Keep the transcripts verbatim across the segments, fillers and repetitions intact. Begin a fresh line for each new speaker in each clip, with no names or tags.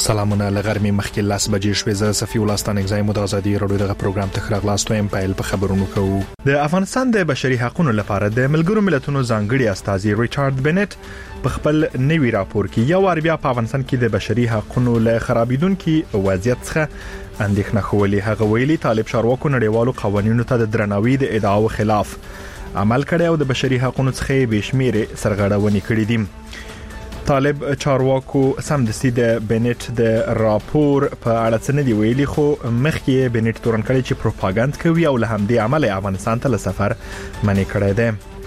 سلامونه لغرمې مخکې لاس بجې شوې زه صفي الله ستانګزای مو د ازادي رادیو دغه پروګرام ته خراغلاستو ایم پایل په خبرونو کوو. د افغانستان د بشري حقوقو لپاره د ملګرو ملتونو ځانګړي استازي ریچارډ بنټ په خپل نوي راپور کې یو وار بیا په افغانستان کې د بشري حقوقو له خرابیدونکو وضعیت څخه اندېښنه خولي. هغه ویلي طالب چارواکو نړیوالو قوانینو ته د درناوي د ادعاو خلاف عمل کړی او د بشري حقوقو څخه بشمیره سرغړونې کړې دي. طالب چارواکو سمدستي د بنټ د راپور په اړه څه نه دی ویلي، خو مخکې بنټ تورن کړی چې پروپاګاندا کوي او له همدې عمل افغانستان ته سفر منې کړی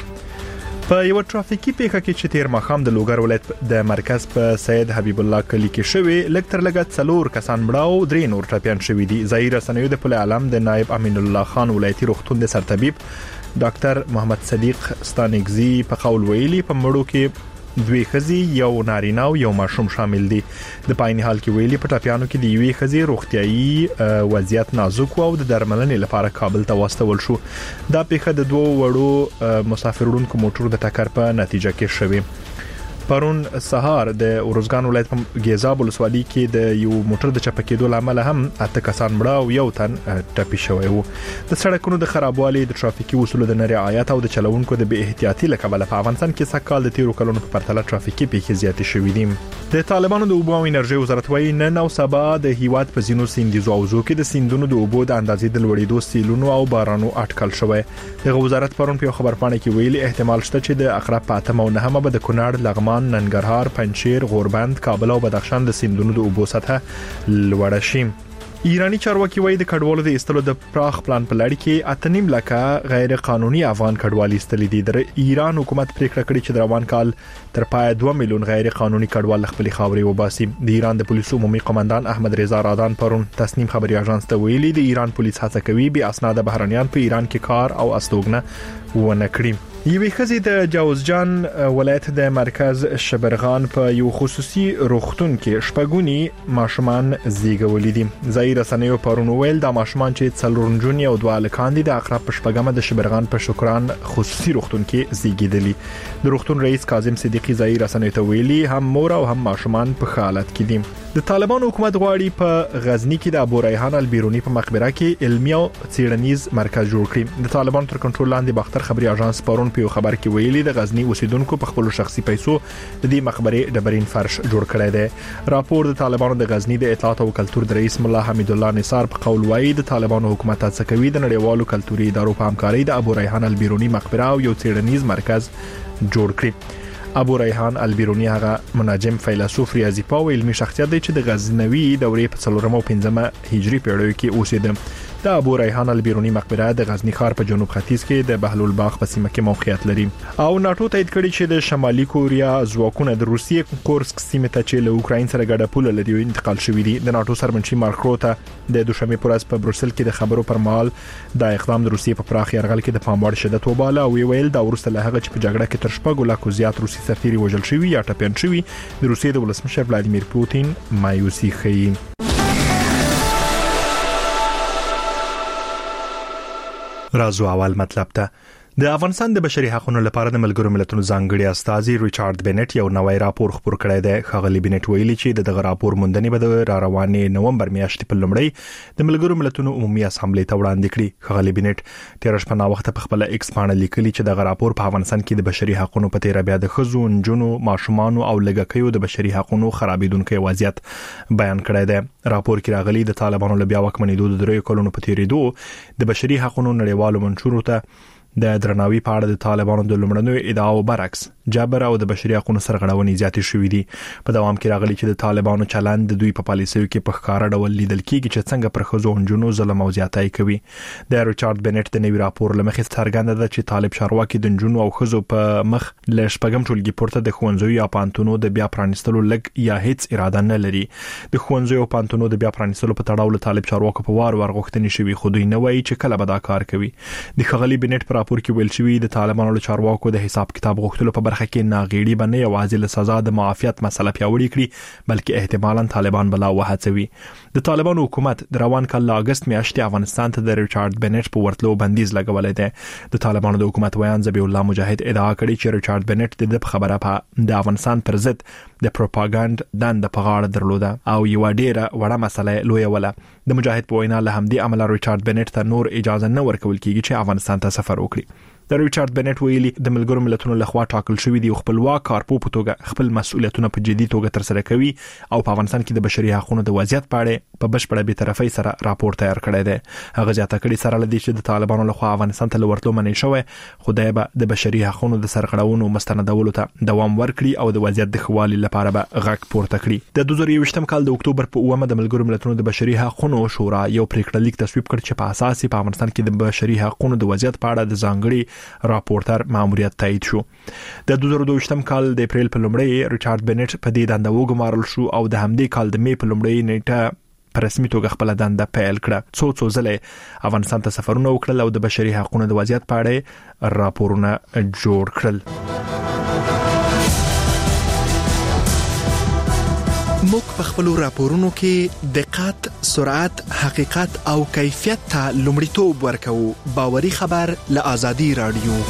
دی. په یو ټرافیکي پیښه کې چې تیر ماخام د لوګر ولایت د مرکز په سید حبیب الله کلی کې شوی لږ تر لږه څلور کسان مړه او درې نور ټپيان شوی دي. ظاهر رسنیو د پله علم د نائب امین الله خان ولایتي روغتون د سرطبيب ډاکټر محمد صدیق ستانګزی په قول ویلي په مړو کې دوی خزي یو نارینه او یو ماشوم شامل دي. د پایني حال کې ویلي په ټاپیانو کې د یوې خزي روغتيایي وضعیت نازک او د درملنې لپاره کابل ته واستول شو. دا پیښه د دوه وړو مسافرونکو موټر د ټکر په نتیجه کې شوه. پرون سهار د اورزګان ولایت په ګیزاب ولسوالۍ کې د یو موټر د چپکېدو لامل هم اته کسان مړه او یو تن ټپي شوی وو. د سړکونو د خرابوالي، د ټرافیکي اصولو د نه رعایت او د چلوونکو د بې احتیاطي لکبله په افغانستان کې سکهال د تیرو کلونو په پرتله ټرافیکي پیښې زیاتې شوې دي. د طالبانو د اوبو او انرژي وزارت وايي نن او سبا د هیواد په ځینو سیندیزو اوزو کې د سیندونو د اوبو د اندازې د لوړېدو سیلونو او بارانو اټکل شوی. د وزارت پرون په خبرپاڼه کې ویلي احتمال شته چې د اقرب په اتمه او نهمه به د کونړ، لغمان، ننګرهار، پنجشیر، غوربند، کابل او بدخشان د سیندونو د اوبو سطحه لوړه شي. ایرانی چارواکي وایي د کډوالو د استلو د پراخ پلان په لړ کې اتنیم لکه غیر قانوني افغان کډوالي استلې دي. د ایران حکومت پریکړه کړې چې د روان کال تر پای دوه میلیون غیر قانوني کډوال خپل خاورې وباسي. د ایران د پولیسو عمومي قومندان احمد رضا رادان پرون تصنیم خبري اژانس ته ویلي د ایران پولیس هڅه کوي بي اسناد بهرنیان په ایران کې کار او استوګنه ونه کړي. یوې خزي د جوزجان ولایت د مرکز شبرغان په یو خصوصي روغتون کې شپږونی ماشومان زیږولې دي. ظاهر رسنیو پرون ویل د ماشومان چې څلورنجونی او دوه الکان دي د اقرب په شپږمه د شبرغان په شکران خصوصي روغتون کې زیږیدلي. د روغتون رئیس کاظم صدیقی ظاهر رسنیو ته ویلي هم مور او هم ماشومان په حالت کې دي. د طالبانو حکومت غواړي په غزنی کې د ابو ریحان البیرونی په مقبره کې علمي او څېړنیز مرکز جوړ کړي. د طالبانو تر کنټرول لاندې باختر خبري اژانس پرون په خبر کې ویلي د غزنی اوسیدونکو په خپل شخصي پیسو د دې مقبره ډبرین فرش جوړ کړی دی. راپور د طالبانو د غزنی د اطلاعات او کلتور د رئیس مولا حمید الله نثار په قول وایي د طالبانو حکومت هڅه کوي د نړیوالو کلتوري ادارو په همکارۍ د ابو ریحان البیرونی مقبره او یو څېړنیز مرکز جوړ کړي. ابو ریحان البیرونی هغه مناجم فیلسوف ریاضي پوه علمي شخصیت دی چې د غزنوي دورې په څلورمه او پنځمه هجري پیړیو کې اوسېده. د ابو ریحان البیرونی مقبره د غزنی ښار په جنوب ختیځ کې د بهلول باغ په سیمه کې موقعیت لري. او ناتو تایید کړی چې د شمالي کوریا ځواکونه د روسیې کورسک سیمه ته چې له اوکراین سره ګډه پوله لري انتقال شوې دي. د ناتو سرمنشي مارک روتا د دوشنبه پر ورځ په بروسل کې د خبرو پر مهال د اقدام د روسیې په پراخ یرغل کې د پاموړ شدت وباله او ویل دا ورسته له هغه چې په جګړه کې تر شپږ لکو زیات روسي سفیر وژل شوی یا ټپيان شوی د روسیې د ولسمشر ولادیمیر پوتین مایوسي ښيي. رازو اول مطلب ته د افغانستان د بشري حقوقو لپاره د ملګرو ملتونو ځانګړي استازي ریچارډ بنټ یو نوی راپور خپور کړی دی. خغلی بنټ ویلي چې دغه راپور موندنې به د را روانې نومبر میاشتې په لومړۍ د ملګرو ملتونو عمومي اسامبلې ته وړاندې کړي. خغلی بنټ تیر شپه نا وخت په خپل ایکس باندې لیکلي چې دغه راپور په افغانستان کې د بشري حقوقو په تیر بیا د خزو، نجونو، ماشومان او لګکیو د بشري حقوقو خرابېدونکو وضعیت بیان کړی دی. راپور کې راغلي د طالبانو له بیا واکمنېدو د درې کلونو په تیریدو د بشري حقوقو نړیوالو منشورو ته د درناوي په اړه د طالبانو د لومړنیو ادعاو برعکس جبر او د بشري حقوقو سرغړونې زیاتې شوې دي. په دوام کې راغلي چې د طالبانو چلند د دوی په پالیسیو کې په ښکارا ډول لیدل کېږي چې څنګه پر خزو او جنونو ظلم او زیاتۍ کوي. د ریچارډ بنټ د نوي راپور لمخې څرګنده ده چې طالب چارواکي د جنونو او خزو په مخ له شپږم ټولګي پورته د خوندزوی یا پانتونو د بیا پرانستلو لګ یا هیڅ اراده نه لري. د خوندزوی او پانتونو د بیا پرانستلو په تړاو له طالب چارواکو په وار وار غوښتنې شوي خو دوی نه وایي چې کله به دا کار کوي. د خغلی بنټ په راپور کې ویل شوی د طالبانو له چارواکو د حساب کتاب غوښتلو په برخه کې ناغېړي باندې یوازې له سزا د معافیت مسله پیاوړې کړي بلکې احتمالاً طالبان بلا وهڅوي. د طالبانو حکومت د روان کال له اگست میاشتې افغانستان ته د ریچارډ بنټ په ورتلو بندیز لګولې ده. د طالبانو د حکومت ویان ذبیح الله مجاهد ادعا کړې چې ریچارډ بنټ د خبره په د افغانستان پر ضد د پروپاګاندا دند په غاړه درلوده او یو ډیره وړه مسله لوی ولا د مجاهد په وینا له همدې عمله ریچارډ بنټ ته نور اجازه نه ورکول کیږي چې افغانستان ته سفر وکړي. د ریچارډ بنټ ویلي د ملګرو ملتونو لخوا ټاکل شوی دی خپلواک کارپو په توګه خپل مسؤلیتونه په جدي توګه تر سره کوي او په افغانستان کې د بشري حقوقو د وضعیت په اړه په بشپړه بې طرفۍ سره راپور تیار کړی دی. هغه ځاته کړي سره لدی چې د طالبانو لخوا افغانستان ته ورتلو منې شوی خدای به د بشري حقوقو د سرغړونو مستندولو ته دوام ورکړي او د وضعیت د خوالي لپاره به غږ پورته کړي. د دوه زره یوویشتم کال د اکتوبر په اوومه د ملګرو ملتونو د بشري حقوقو شورا یو پریکړه لیک تصویب کړ چې په اساس په افغانستان کې د بشري حقوقو د وضعیت په اړه د ځانګړي راپورټر ماموریت تایید شو. د دوه زره دوه ویشتم کال د اپریل په لومړۍ ریچارډ بنټ په دې دنده وګمارل شو او د همدې کال د می په لومړۍ نیټه په رسمي توګه خپل دنده پیل کړه. څو څو ځله افغانستان ته سفرونه وکړل او د بشري حقوقو د وضعیت په اړه راپورونه جوړ کړل.
موږ په خپل راپورونو کې دقت، سرعت، حقیقت او کیفیت ته لومړیتوب ورکوو. باوري خبر له آزادي رادیو.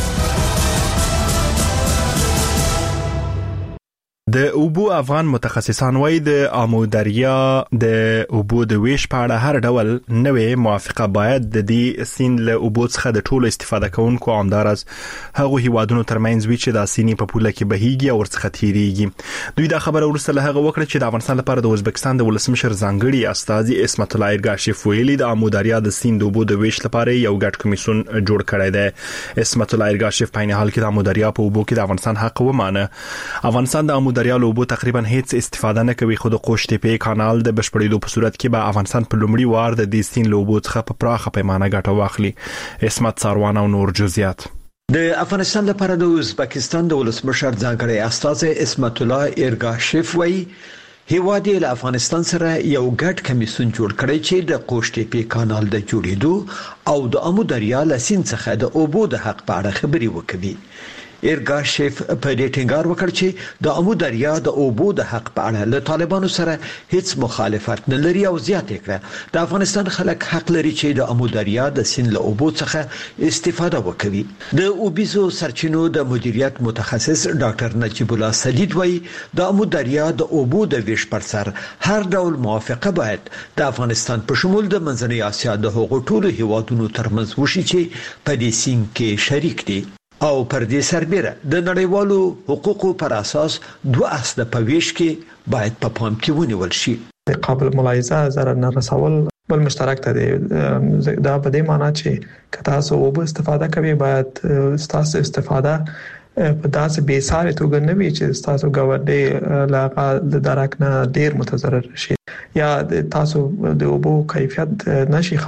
د اوبو افغان متخصصان وايي د آمو دریا د اوبو د ویش په اړه هر ډول نوې موافقه باید د دې سین له اوبو څخه د ټولو استفاده کوونکو عمدارز هغه هیوادونو ترمنځ وی چې د سینې په پوله کې بهيږي او ورڅخه تیریږي. دوی دا خبره ورسره له هغه وکړه چې د افغانستان لپاره د ازبکستان د ولسمشر ځانګړي استاذي اسمت الله ایرګاشیف ویلي د آمو دریا د سین د اوبو د ویش لپاره یو ګډ کمیسیون جوړ کړی دی. اسمت الله ایرګاشیف په عین حال کې د آمو دریا په اوبو کې د افغانستان حق ومانه. افغانستان د آمو دریا له اوبو تقریبا هیڅ استفاده نه کوي خو د قوشتېپې کانال د بشپړېدو په صورت کې به افغانستان په لومړي وار د دې سین له اوبو څخه په پراخه پیمانه ګټه واخلي. اسمت ساروان او نور جزئیات.
د افغانستان لپاره د ازبکستان د ولسمشر ځانګړي استاذ اسمت الله ایرګاشیف وایي هیواد له افغانستان سره یو ګډ کمیسیون جوړ کړی چې د قوشتېپې کانال د جوړېدو او د آمو دریا له سین څخه د اوبو د حق په اړه خبري وکړي. ایرګاشیف په دې ټینګار وکړ چې د آمو دریا د اوبو د حق په اړه له طالبانو سره هیڅ مخالفت نه لري او زیاته کړه د افغانستان خلک حق لري چې د آمو دریا د سین له اوبو څخه استفاده وکړي. د اوبیزو سرچینو د مدیریت متخصص ډاکټر نجیب الله سدید وایي د آمو دریا د اوبو د ویش پر سر هر ډول موافقه باید د افغانستان په شمول د منځنۍ اسیا د هغو ټولو هیوادونو ترمنځ وشي چې په دې سین کې شریک دي او پر دې سربېره د نړیوالو حقوقو پر اساس دوه اصله په ویش کې باید په پام کې ونیول شي.
قابل ملاحظه ضرر نه رسول بل مشترک ته دی. دا په دې معنی چې که تاسو اوبه استفاده کوئ باید تاسو استفاده په داسې بې ساري توګه نه وي چې تاسو ګاونډي لاغه د درک نه ډیر متضرر شي یا تاسو د اوبو کیفیت نشي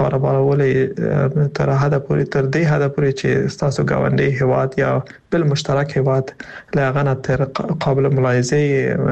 خبرولې تر حد پورې تر دې حد پورې چې تاسو ګاونډي هواد یا بل مشترک هواد لاغه نه تر قابل ملاحظه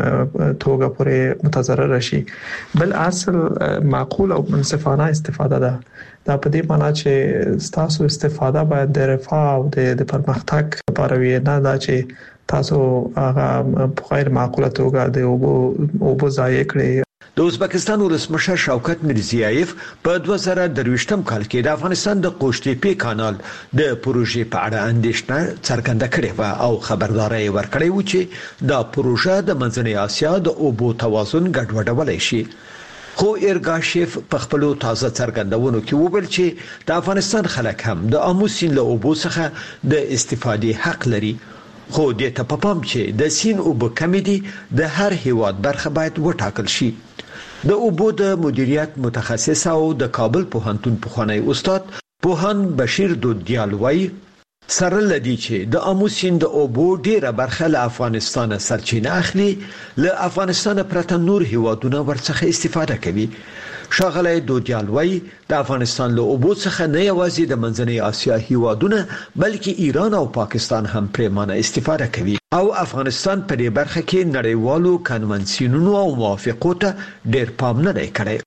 توګه پورې متضرر شي. بل اصل معقول او منصفانه استفاده ده. دا په دې معنی چې تاسو استفاده باید د رفاه او د پرمختګ لپاره وي نه دا چې تاسو هغه په غیر معقوله توګه د اوبو اوبو ضایع کړئ.
د ازبکستان ولسمشر شوکت میرزیایف په دوه زره درویشتم کال کې د افغانستان د قوشتېپې کانال د پروژې په اړه اندېښنه څرګنده کړې و او خبرداري ورکړې و چې دا پروژه د منځنۍ اسیا د اوبو توازن ګډوډولای شي. خو ایرګاشیف په خپل تازه څرګندونو کې وویل چې د افغانستان خلک هم د آمو سیند له اوبو څخه د استفادې حق لري. خو د ته په پام چې د سین اوبه کمی دي د هر هیواد برخه باید وټاکل شي. د اوبو د مدیریت متخصص او د کابل پوهنتون پخوانی استاد پوهان بشیر دودیال وایي سره لدی چې د آمو سیند د اوبو ډیره برخه له افغانستان سرچینه اخلي له افغانستان پرته نور هیوادونه ورڅخه استفاده کوي. شاغلی دودیال وایي د افغانستان له اوبو څخه نه یوازې د منځنۍ اسیا هیوادونه بلکې ایران او پاکستان هم پریمانه استفاده کوي او افغانستان په دې برخه کې نړیوالو کنونسیونونو او موافقو ته ډیر پام نه دی کړی.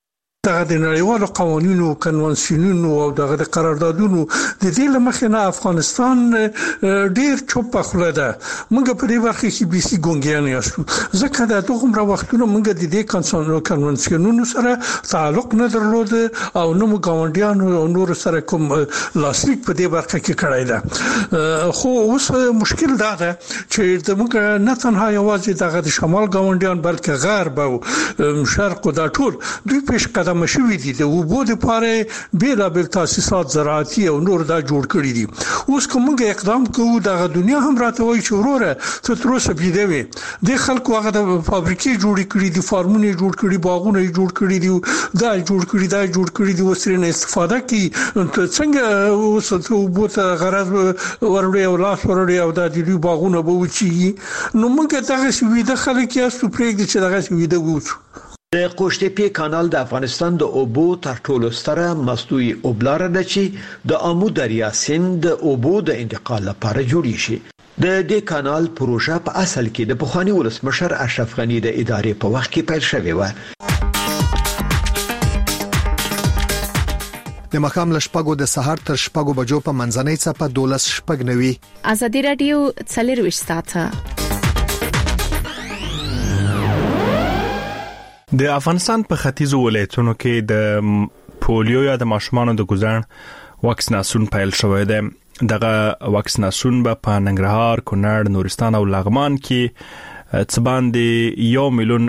دغه د نړیوالو قوانینو کنوانسیونونو او دغه د قراردادونو د دې لمخې نه افغانستان ډیر چوپ خله ده. موږ په دې برخه کې بیسي ګونګیان یاستو ځکه د دغه وختونو موږ د دې کنوانسیونونو سره تعلق نه درلود او نو ګاونډیانو او نور سره کوم لاسلیک په دې برخه کې کړی ده. خو اوس مشکل دا ده چې موږ نه تنها یوازې دغه د شمال ګاونډیان بلکې غرب او شرق او د ټول دوی پیش قدم مشوي دي د وبو د پاره بیلابل تاسیسات زراعتي او نور دا جوړ کړی دي. اوس کومه اقدام کوو دغه دنیا هم راته وایي چې وروره ته تر اوسه پیدا وي د خلکو هغه د فابریکې جوړ کړي دي، فارمونه جوړ کړي، باغونه جوړ کړي دي، دا جوړ کړي دا جوړ کړي دي، وسرینه استفاده کوي. څنګه اوس ته وبو ته غرض ورړي او لاس ورړي او د دې باغونه به وچی نو موږ دغه شوی د خلک یاستو پرېږدي چې دغه شوی د وڅ
د قوشتېپې کانال د افغانستان د اوبو تر ټولو ستره مصنوعي اوبلاره ده چې د آمو دریا سیند د اوبو د انتقال لپاره جوړی شي. د دې کانال پروژه په اصل کې د پخوانی ولسمشر اشرف غنی د ادارې په وخت کې پیل شوې و.
د مخام لشپګو د سحر تر شپګو بجو په منځنۍ څپه دولس شپګ نوي.
ازادي رادیو څلرويشت ساعته.
د افغانستان په ختیځو ولایتونو کې د پولیو یا د ماشومانو د ګزړ واکسیناسیون پیل شوی دی. دغه واکسیناسیون به په ننګرهار، کونړ، نورستان او لغمان کې څه باندې یو میلیون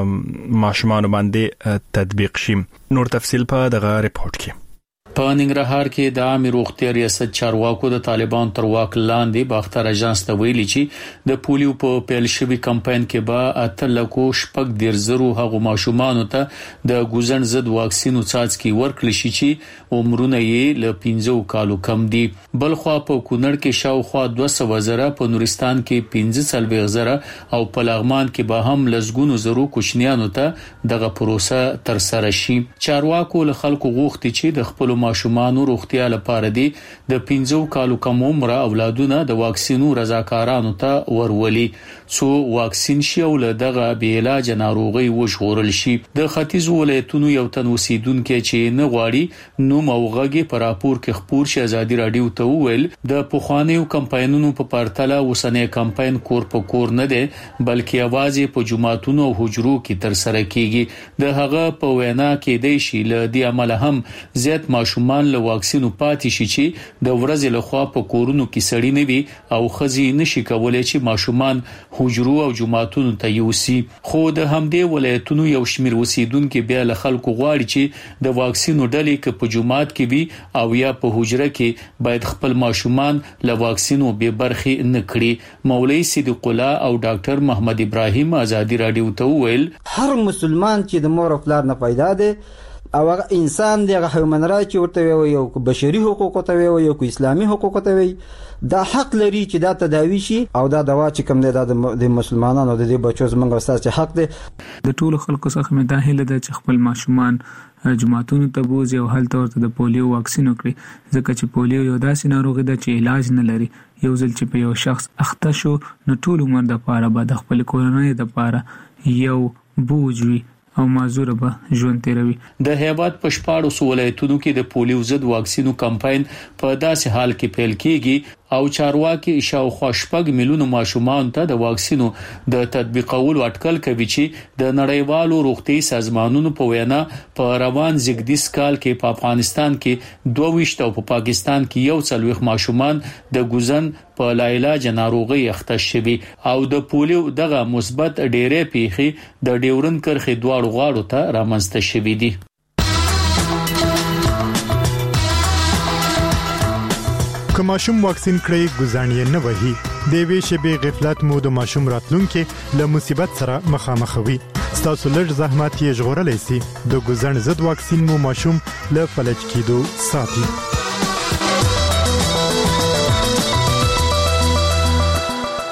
ماشومان باندې تطبیق شي. نور تفصیل په دغه ریپورت کې.
په ننګرهار کې د عامه روغتیا ریاست چارواکو د طالبان تر واک لاندې باختر اژانس ته ویلي چې د پولیو په پیل شوی کمپاین کې به اته لکو شپږ ډیر زرو هغو ماشومانو ته د ګوزن ضد واکسینو څاڅکي ورکړل شي چې عمرونه یې له پنځه کالو کم دي. بلخوا په کونړ کې شاوخوا دوه سوه زره، په نورستان کې پنځه څلوېښت زره او په لغمان کې به هم لسګونو زرو کوچنیانو ته دغه پروسه تر سره شي. چارواکو له خلکو غوښتي چې د خپل ماشومانو روغتیا لپاره دي د پنځه کالو کم عمر اولادونه د واکسینو رضاکارانو ته ورولي څو واکسین شي او له دغه بې علاج ناروغي وژغورل شي. د ختیځ ولایتونو یو تن اوسیدونکو چې نه غواړي نو موغږی پر راپور کې خبر شي ازادي رادیو ته وویل د پخوانیو کمپاینونو په پرتله وسنۍ کمپاین کور په کور نه دی بلکې आवाज په جماعتونو او حجرو کې تر سره کیږي. د هغه په وینا کې د شي له دې عمل هم زیات ماشومان له واکسینو پاتې شي چې د ورځې له خوا په کورونو کې سړی نه وي او خزي نشي کولای چې ماشومان حجرو او جماعتونو ته یوسي. خو د همدې ولایتونو یو شمیر اوسیدونکو بیا له خلکو غواړي چې د واکسینو ډلې کې په جماعت کې وي او یا په حجره کې باید خپل ماشومان له واکسینو به برخې نه کړي. مولوی صدیق الله او ډاکټر محمد ابراهیم ازادي رادیو ته وویل
هر مسلمان چې د مور او پلار نه پیدا دی او انسان دی هغه هیومن رایټ ورته وي او بشري حقوق ته وي او اسلامي حقوق ته وي دا حق لري چې دا تداوی شي او دا دوا چې کوم دی د مسلمانانو د دې بچو زمونږ استاد حق دی.
د ټولو خلکو څخه مې دا هیله ده چې خپل ماشومان جماعتونو ته بوزي او هلته ورته د پولیو واکسین وکړي ځکه چې پولیو یو داسې ناروغي ده چې علاج نه لري. یو ځل چې په یو شخص اخته شو نو ټول عمر د پاره به د خپل کورنۍ د پاره یو بوج وي او معذور به ژوند تیروي.
د هیواد په شپاړو ولایتونو کې د پولیو ضد واکسینو کمپاین په داسې حال کې پیل کیږي او چارواکي شاوخوا شپږ میلیونو ماشومان ته د واکسینو د تطبیقولو اټکل کوي چې د نړیوالو روغتي سازمانونو په وینا په روان زیږدیز کال کې په افغانستان کې دوه ویشت او په پاکستان کې یو څلوېښت ماشومان د ګوزن په لاعلاج ناروغي اخته شوي او د پولیو دغه مثبت ډېرې پیښې د ډیورن کرخې دواړو غاړو ته رامنځته شوي دي.
که ماشوم واکسین کړی ګزانې نه وهي د وی شبي غفلت مو د ماشوم راتلونکي له مصیبت سره مخامخ وي. ستاسو لږ زحمت یې ژغورلی سي. د ګزن ضد واکسین مو ماشوم له فلج کېدو ساتي.
په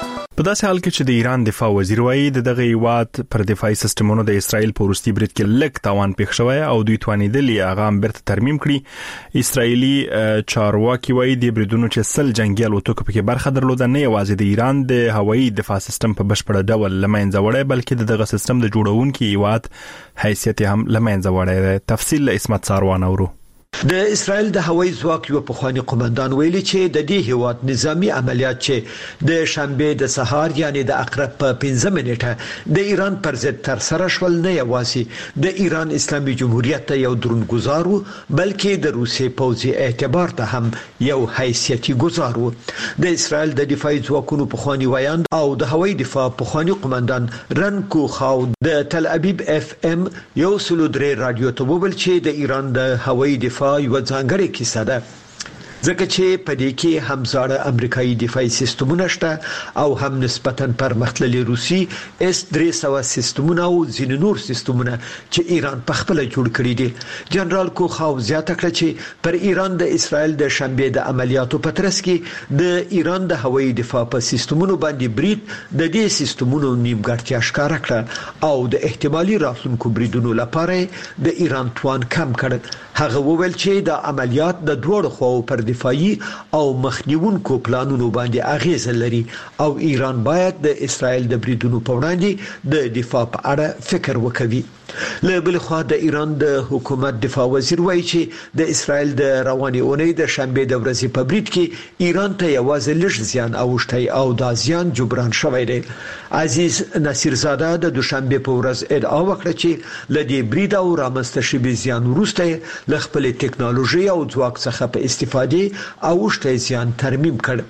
په داسې حال کې چې د ایران دفاع وزیر وایي د دغه هیواد پر دفاعي سیستمونو د اسرائیل په وروستي برید کې لږ تاوان پیښ شوی او دوی توانیدلی هغه هم بیرته ترمیم کړي. اسرائیلي چارواکي وایي د بریدونو چې سل جنگي الوتکو پکې برخه درلوده نه یوازې د ایران د هوایي دفاع سیستم په بشپړ ډول لمنځه وړي بلکې دغه سیستم د جوړونکو هیواد حیثیت هم لمنځه وړي. تفصیل له اسمت ساروان اورو.
د اسرائیل د هوایي ځواک یو پخوانی قومندان ویلي چې د دې هیواد نظامی عملیات چې د شنبه د سهار یعنی د اقرب په پنځه منټه د ایران پر ضد تر سره شول نه یوازې د ایران اسلامي جمهوریت ته یو درنګزار وو بلکې د روسي پوځي اعتبار ته هم یو حیثیتي گزار وو. د اسرائیل د دفاعي ځواکونو پخوانی وایاند او د هوایي دفاع پخوانی قومندان رن کوخاو د تل ابیب اف ام یو سلو درې رادیو ته وویل چې د ایران د هوایي دفاع یو ځانګړی کیسه ده ځکه چې په دې کې هم زاړه امریکایي دفاعي سیستمونه شته او هم نسبتاً پرمختللي روسي اس درې سوه سیستمونه او ځینې نور سیستمونه چې ایران په خپل جوړ کړی دي. جنرال کوخاو زیاته کړه چې پر ایران د اسرائیل د شنبه د عملیاتو په ترڅ کې د ایران د هوایي دفاع په سیستمونو باندې برید د دې سیستمونو نیمګړتیا ښکاره کړه او د احتمالي راتلونکو بریدونو لپاره د ایران توان کم کړ. هغه وویل چې د عملیات د دوړو خواو پر دفاعي او مخنیونکو پلانونو باندې اغیز لري او ایران باید د اسرائیل د بریدونو په وړاندې د دفاع په اړه فکر وکړي. له بل خوا د ایران د حکومت دفاع وزیر وایي چې د اسرائیل د رواني اونۍ د شنبه د ورځې په برید کې ایران ته یوازې لږ زیان اوښتی او دا زیان جبران شوی دی. عزیز نصیرزاده د دوشنبه په ورځ ادعا وکړه چې له دې برید او رامنځته شوي زیان وروسته له خپلې ټکنالوژي او ځواک څخه په استفادې اوښتی زیان ترمیم کړ.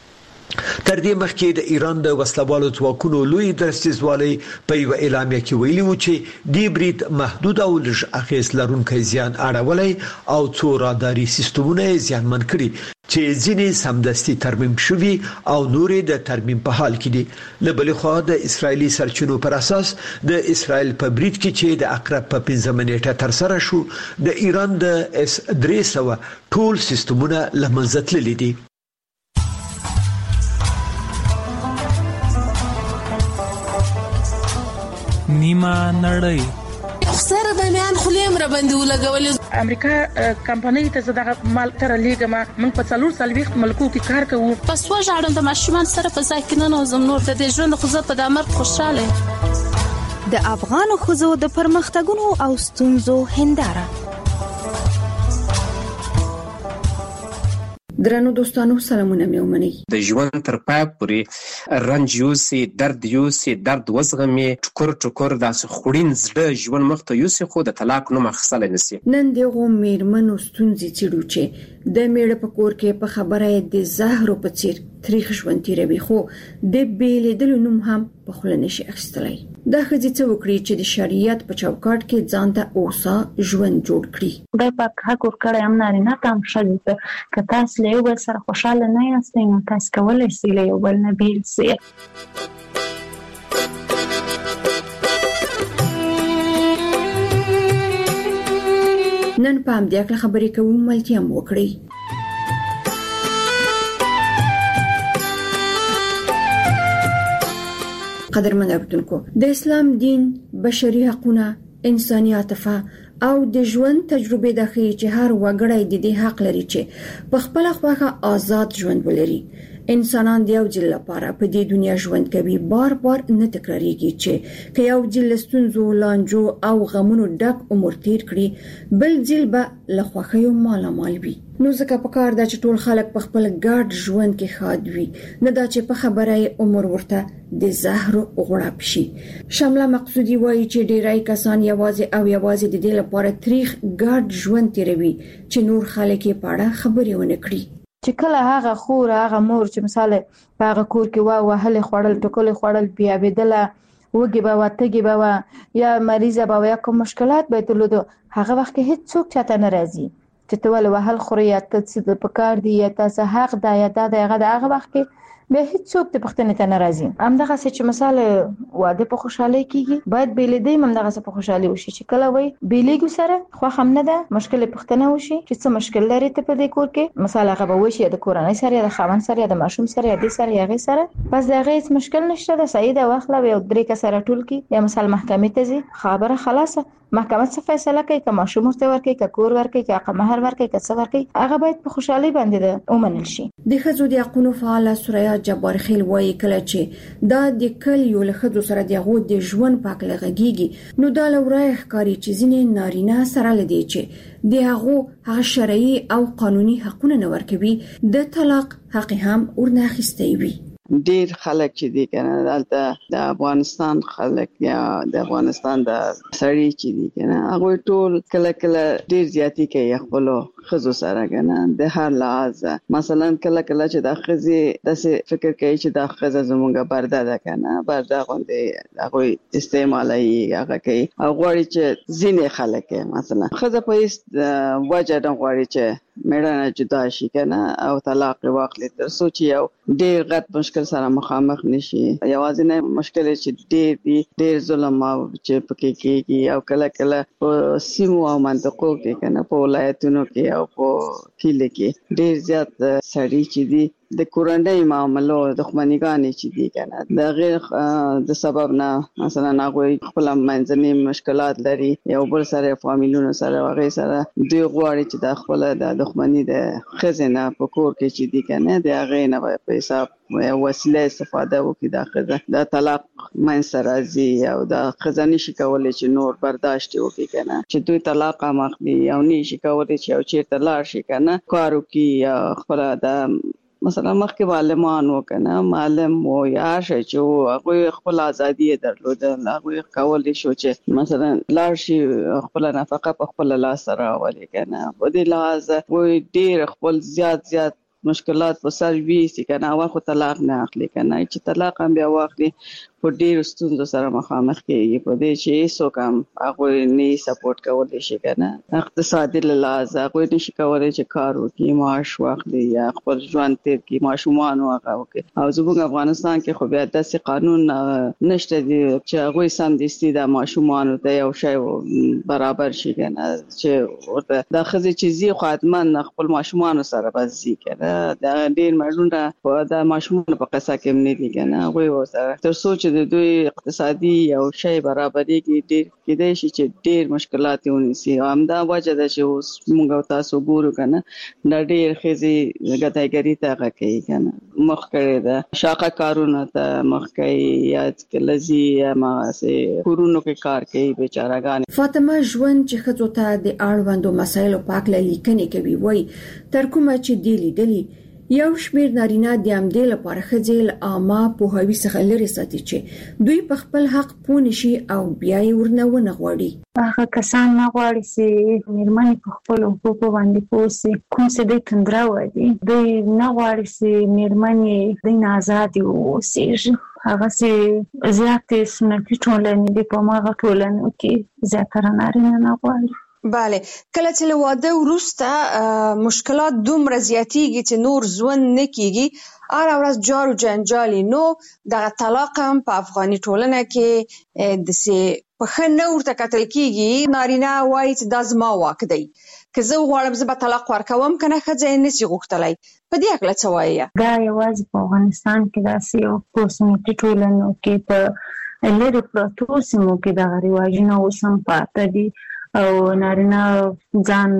تر دې مخکې د ایران د وسلوالو ځواکونو لوی درستیزوالي په یو اعلامیه کې ویلي و چې د برید محدود او لږ اغیز لرونکي زیان اړولای او څو راداري سیستمونه زیانمن کړي چې ځینې سمدستي ترمیم شوي او نورې د ترمیم په حال کې دي. له بل خوا د اسرایلی سرچینو پر اساس د اسرائیل په برید کې چې د اقرب په پنځه منټه تر سره شو د ایران د اس درې سوه ټول سیستمونه لمنځه تللي دي.
نیمه نړۍ
سره د میان خلیم را باندې ولګولې
امریکا کمپنۍ ته زداغه مال تر لیګما من په څلور سلويخت ملکو کې کار کوو
پس وژاړم د ماشومان سره په ځای کې نه نوزم نور د ژوند خو زه په دمر خوشاله
د افغان خزو د پرمختګونو او ستونزو هنداره. درنو دوستانو سلامونه مې ومنئ.
د ژوند تر پای پورې رنج یوسي درد یوسي درد وزغمي ټکر ټکر داسې خوړین زړه ژوند مخته یوسي خو د طلاق نوم اخیستل نشي.
نن دغه میرمنو ستونزې چیرو چې د میړه په کور کې په خبره د زهرو په څیر تاریخ ژوند تیروي خو د بیلیدل نوم هم په خله نشي اخیستلای. دا خځې څه وکړي چې د شریعت په چوکاټ کې ځان ته اوسه ژوند جوړ کړي.
خدای پاک حق ورکړی هم نارینه ته هم ښځې ته که تاسو له یو بل سره خوشحاله نه یاستئ نو تاسو کولی شئ له یو بل نه بیل شئ.
نن په همدې اړه خبرې کوو ملتیا مو وکړئ. قدرمن اوریدونکو د اسلام دین بشري حقوقونه انساني عاطفه او د ژوند تجربه د خي چې هر وګړی د دې حق لري چې په خپل خواخه آزاد ژوند ولري. انسانان د یو ځل لپاره په دې دنیا ژوند کوي بار بار نه تکراریږي چې که یو ځل ستونزو لانجو او غمونو ډک عمر تیر کړي بل ځل به لخواخیو مالا مال وي. نو ځکه په کار د ټول خلک په خپل ګډ ژوند کې خاد وي نه دا چې په خبره عمر ورته د زهر غړپ شي. شامله مقصودی وایي چې ډیری کسان یوازې او یوازې د دې لپاره تاریخ ګډ ژوند تیروي چې نور خلک یې پاړه خبرې ونه کړي.
چې کله هغه خور هغه مور چې مثال په هغه کور کې وا وهل خړل ټکول خړل بیا بدله وګي به واتګي به یا مریضه به یا کوم مشکلات به تلود هغه وخت کې هیڅ څوک چاته ناراضي چې ته ول وهل خوري یا ته څه په کار دی یا تاسو حق دا یا دا هغه هغه وخت کې به هیڅ څوک د پښتنې ته ناراضي همدغه چې مثال واده په خوشحالي کېږي باید بیلیدې همدغه څه په خوشحالي وشي چې کله وای بیلیګو سره خو هم نه ده مشکل پښتنه وشي چې څه مشکل لري ته په دې کور کې مثال هغه به وشي د کورنۍ سره د خاوند سره د ماشوم سره د سره یغه سره بس دا هیڅ مشکل نشته د سعید واخله یو درې کسره ټول کې یا مثال محکمې ته ځي خبره خلاصه محکمه څه فیصله کوي که ماشوم ورته ورکړي که کور ورکړي که حق مہر ورکړي که څه ورکړي هغه باید په خوشحالي باندې ده ومنل شي
د خزو د حقوقو فعال سوریا جبار خیل وایي کله چې دا د کلیو له خزو سره د غو د ژوند پاک لغږیږي نو دا لورای ښکاری چې ځینې نارینه سره لدی چې د هغه هغه شرعي او قانوني حقوقونه نه ورکوي د طلاق حق هم ورناخستي وي
ډیر خلک چې دي کنه دلته د افغانستان خلک یا د افغانستان د سړی چې دي کنه هغه ټول کله کله ډیر زیاتی کوي خپل خزو سره کنه د هر لحاظ مثلا کله کله چې د خزي د فکر کوي چې د خزه زمونږه برده ده کنه برده غوندې هغه استعمالي هغه کوي او غواړي چې ځینې خلک مثلا خزه په هیڅ وجه نه غواړي چې مېړه جدا شي کنه او طلاق واخلي تر څو چې یو ډیر غټ مشکل سره مخامخ نشي یوازې نه مشکل چې ډیر دي ډیر ظلم او چې پکې کېږي او کله کله په سیمو او منطقو کې کنه په ولایتونو کې او په کلی کې ډیر زیات سړي چې دي د کورنۍ معاملو دښمنیګانې چې دي کنه د غیر د سبب نه مثلا هغه خپل منځني مشکلات لري یو بل سره فامیلونو سره هغه سره دوی غواړي چې د خپل د دښمنۍ د خزینه په کور کې چې دي کنه د هغه نه په حساب وسیله استفاده وکړي د خزه د طلاق من سره زی او د خزاني شي کولای چې نور برداشت وکړي کنه چې دوی طلاق مخبي او نشي کولای چې او چیرته لاړ شي کنه کارو کې خپل د مثلا مخکې معلمان وکنه معلم و یا شي چې هغه خپل ازادي درلوده هغه کولای شو چې مثلا لاړ شي خپل نفقه په خپل لاس راولي کنه په دې لحاظ وې ډیر خپل زیات زیات مشکلات په سر وی سي کنه او خو طلاق نه اخلي کنه چې طلاق هم بیا واخلي په ډیر ستونزو سره مخامخ کېږي په دې چې هیڅ کم هغه نه سپورټ کولای شي کنه اقتصادي لحاظ هغه نشي کولای چې کار وکړي معاش واخلي یا خپل ژوند تیر کې ماشومان هغه وکړي او زموږ افغانستان کې خو بیا داسې قانون نشته دی چې هغه سم دستي د ماشومان ته یو شی برابر شي کنه چې ورته د خزي چیزي خدمت خپل ماشومان سره بزي کنه د ډیر مړونه په د ماشومان په قصه کې نه دي کنه هغه وسره تر څو د دوی اقتصادي او شی برابرۍ کې ډیر کېدای شي چې ډیر مشکلات ونیسي همدا وجه ده چې موږ تاسو ګورو کنه د ډیر خزي غدایګری ته کوي کنه مخ کړی ده شاقه کارونه ته مخ کوي یا کلزي ما سه کورونو کې کار کوي بیچارهګان
فاطمه ژوند چې خزو ته د اړوندو مسایلو پاک لیکنې کوي وای تر کومه چې دی لیدلی یو شمیر نارینه د امدې لپاره خځل عامه په هوی څخه لري ساتي چې دوی په خپل حق پون شي او بیا یې ورنه ونه غواړي
هغه کسان نه غواړي چې میرمنې په خپل حقوقو باندې پوسي کوم څه د تندرا ودی دوی نه غواړي چې میرمنې د آزادي اوسېږي هغه چې زیاتې سنتي ټولنې د په ماغه ټولنو کې زیاتره نارینه نه غواړي
بله کله چې له واده وروسته مشکلات دومره زیاتیږي چې نور ژوند نه کیږي هر ورځ جار و جنجالي نو دغه طلاق هم په افغاني ټولنه کې د سي په خنه ورته کتل کیږي نارینه وایي چې دا زما واک دی که زه غواړم زه به طلاق ورکوم کنه ښځه نشي غوښتلی په دې اړه څه وایي
دا یوازې په افغانستان کې داسې یو پوسمتي ټولنو کې په لرې پرتو سیمو کې دغه رواجونه اوس هم پاته دي او نارینه ځان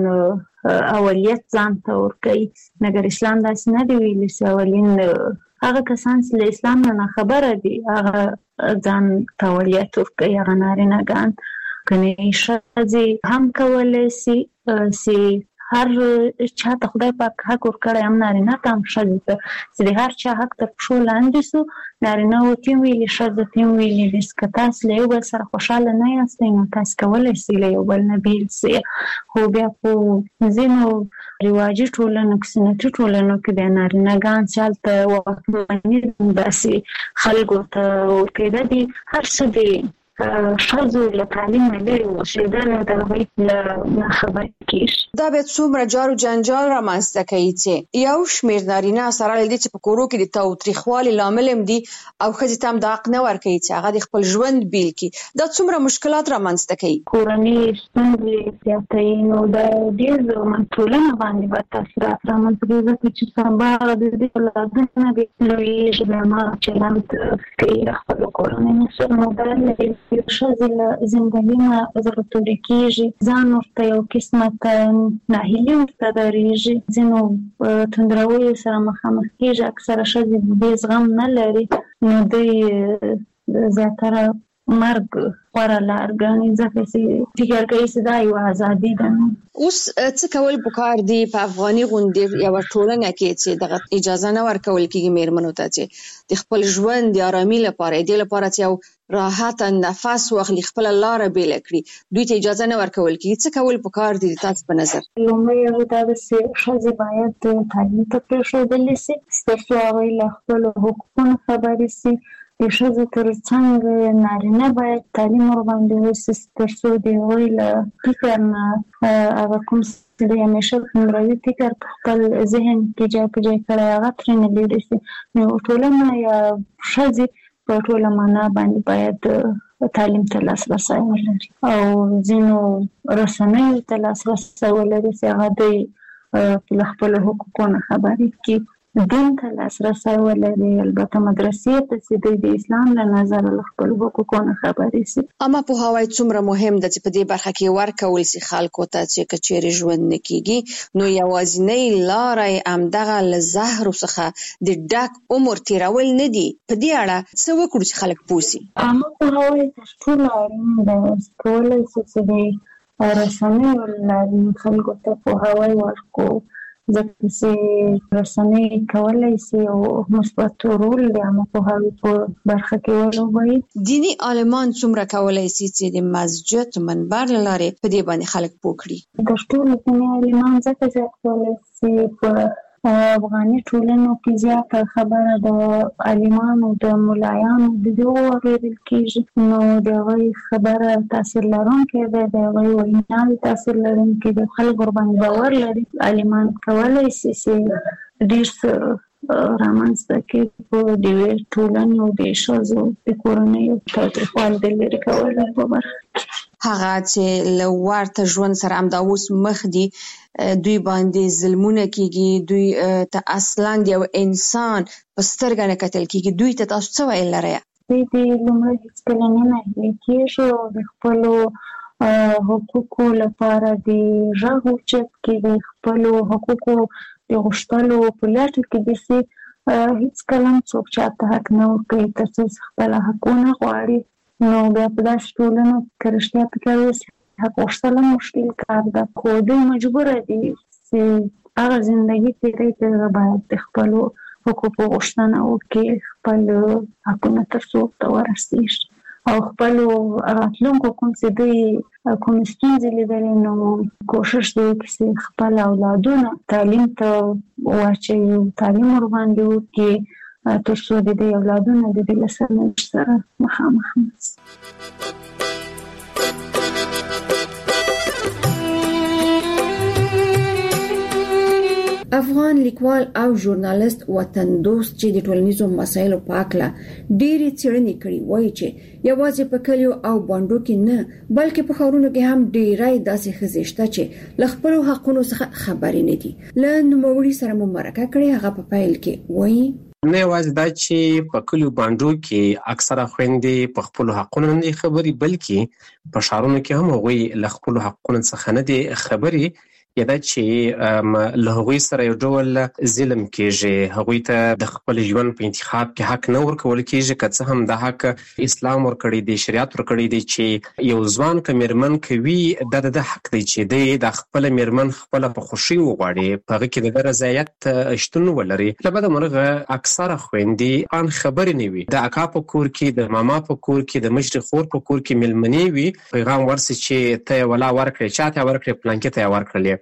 اولیت ځان ته ورکوي مګر اسلام داسې نه دی ویلي چې اولین هغه کسان چې له اسلام نه خبره دي هغه ځان ته اولیت ورکوي هغه نارینه‌ګان کني ښځې هم کولی شي چې هر چا ته خدای پاک حق ورکړی هم نارینه ته هم ښځې ته چې د هر چا حق تر پښو لاندې سو نارینه ورته ویلي ښځه ته ویلي دي که تاسو له یو بل سره خوشحاله نه یاستئ نو تاسو کولی شئ له یو بل نه بیل شئ خو بیا په ځینو رواجي ټولنو کې سنتي ټولنو کې بیا نارینه‌ګان چې هلته واکمني داسې خلکو ته ورکېده دي هر څه دي ښځو له تعلیم لري اوسېدل د هغوی له خبرې کېږي.
دا به څومره جار و جنجال رامنځته کوي چې یو شمېر نارینه سره له دې چې په کورو کې د تاوتریخوالي لامل هم دي او ښځې ته هم دا حق نه ورکوي چې هغه د خپل ژوند بیل کړي. دا څومره مشکلات رامنځته کوي.
کورنۍ ستونزې زیاتوي نو د ډېر ټولنه باندې به تاثیرات رامنځته کوي ځکه چې سبا د دې اولادونه دې لویېږي د هماغه چلند کوي د خپلو کورنیو سره نو دا لري ښځې له زندګي نه زړه تورې کېږي ځان ورته یو قسمت ناهیلي ورته درېږي ځینو توندرویو سره مخامخ کېږي اکثره ښځې دې زغم نه لري نو دوی زیاتره مرګ غوره لار ګڼي ځکه چې فکر کوي چې دا یوه ازادي ده.
اوس څه کول پکار دي په افغاني غوندې یوه ټولنه کې چې دغه اجازه نه ورکول کېږي مېرمنو ته چې د خپل ژوند د ارامي لپاره دې لپاره چې یو راحته نفس واخلي خپله لاره بیله کړي دوی ته اجازه نه ورکول کېږي. څه کول پکار دي تاسو په نظر؟
لومړی دا ده چې ښځې باید تعلیم ته پرېښودلی سي تر څو هغوی له خپلو حقوقونو خبرې سي. د ښځو تر څنګ نارینه باید تعلیم ورباندې وسي تر څو د هغوی له فکر نه هغه کوم څه د همیشه خندروي فکر په خپل ذهن کې ځای په ځای کړی هغه ترېنه لرې سي. نو ټولنه یا ښځې په ټوله معنا باندې باید تعلیم ته لاسرسی ولري او ځینو رسنیو ته لاسرسی ولري چې هغه دوی له خپلو حقوقو نه خبرې کړي. دین ته لاسرسی ولري البته مدرسې ته چې دوی د اسلام له نظره له خپلو حقوقو نه خبرې سي.
عامه پوهاوی څومره مهم ده چې په دې برخه کې ورکول سي خلکو ته چې که چیرې ژوند نه کېږي نو یوازینۍ لاره یې همدغه له زهرو څخه د ډک عمر تېرول نه دي. په دې اړه څه وکړو چې خلک پوه سي؟
عامه پوهاوی تر ټولو اړین دی. کولی سي چې د رسنیو له لارې خلکو ته پوهاوی ورکړو ځکه چې رسنۍ کولی سي او مثبت رول د عامه پوهاوي په برخه کې ولوبوي.
دیني عالمان څومره کولی سي چې د مسجد منبر له لارې په دې باندې خلک پوه کړي؟
تر ټولو دیني عالمان ځکه زیات کولی سي په افغاني ټولنو کې زیاته خبره د عالمانو د ملایانو د دې واورېدل کېږي نو د هغوی خبره تاثیر لرونکی دی د هغوی ویناوې تاثیر لرونکي د خلکو ورباندې باور لري. عالمان کولی سي چې ډېر څه رامنځته کړي په د یوې ټولنې او د ښځو د کورنیو تاوتریخوالي د لرې کولو په برخه کې.
هغه چې له ورته ژوند سره همدا اوس مخ دي دوی باندې ظلمونه کېږي دوی ته اصلا د یو انسان په سترګه نه کتل کېږي دوی ته تاسو څه ویل لرئ؟
دوی د لومړی هېڅکله نه ناهیلي کېږي او د خپلو حقوقو لپاره د غږ اوچت کړي د خپلو حقوقو د غوښتلو په لټه کې دي چې هېڅکله هم څوک چاته حق نه ورکوي تر څو خپله حق ونه غواړي. نو بیا په داسې ټولنو کې رښتیا فکر وشي حق غوښتل هم مشکل کار ده خو دوی مجبوره دي چې هغه زندګي تېروي چې باید د خپلو حقوقو غوښتنه وکړي خپل حقونه تر څو ورته ورسېږي او خپلو راتلونکو کوم چې دوی کوم ستونزې لیدلې نو کوشش دی وکړي چې خپل اولادونه تعلیم ته واچوي تعلیم ورباندې وکړي تر څو د دې اولادونه د دې له سرنوشت سره مخامخ نه شي.
افغان لیکوال او ژورنالیست وطن دوست چې د ټولنیزو مسایلو په اړه ډېری څېړنې کړې وایي چې یوازې په کلیو او بانډو کې نه بلکې په ښارونو کې هم ډېری داسې ښځې شته چې له خپلو حقونو څخه خبرې نه دي. له نوموړي سره مو مرکه کړې هغه په پیل کې وایي
نه یوازې دا چې په کلیو بانډو کې اکثره خویندې په خپلو حقونو نه دي خبرې بلکې په ښارونو کې هم هغوی له خپلو حقونو څخه نه دي خبرې یا دا چې له هغوی سره یو ډول ظلم کېږي هغوی ته د خپل ژوند په انتخاب کې حق نه ورکول کېږي که څه هم دا حق اسلام ورکړی دی شریعت ورکړی دی چې یو ځوان که مېرمن کوي دا د ده حق دی چې دی د خپله مېرمن خپله په خوښي وغواړي په هغه کې د ده رضایت شتون ولري. له بده مرغه اکثره خویندې ان خبرې نه وي د اکا په کور کې د ماما په کور کې د مشرې خور په کور کې مېلمنې وي پیغام ورسي چې ته یې ولا ورکړې چا ته یې ورکړې پلانکې ته یې ورکړلې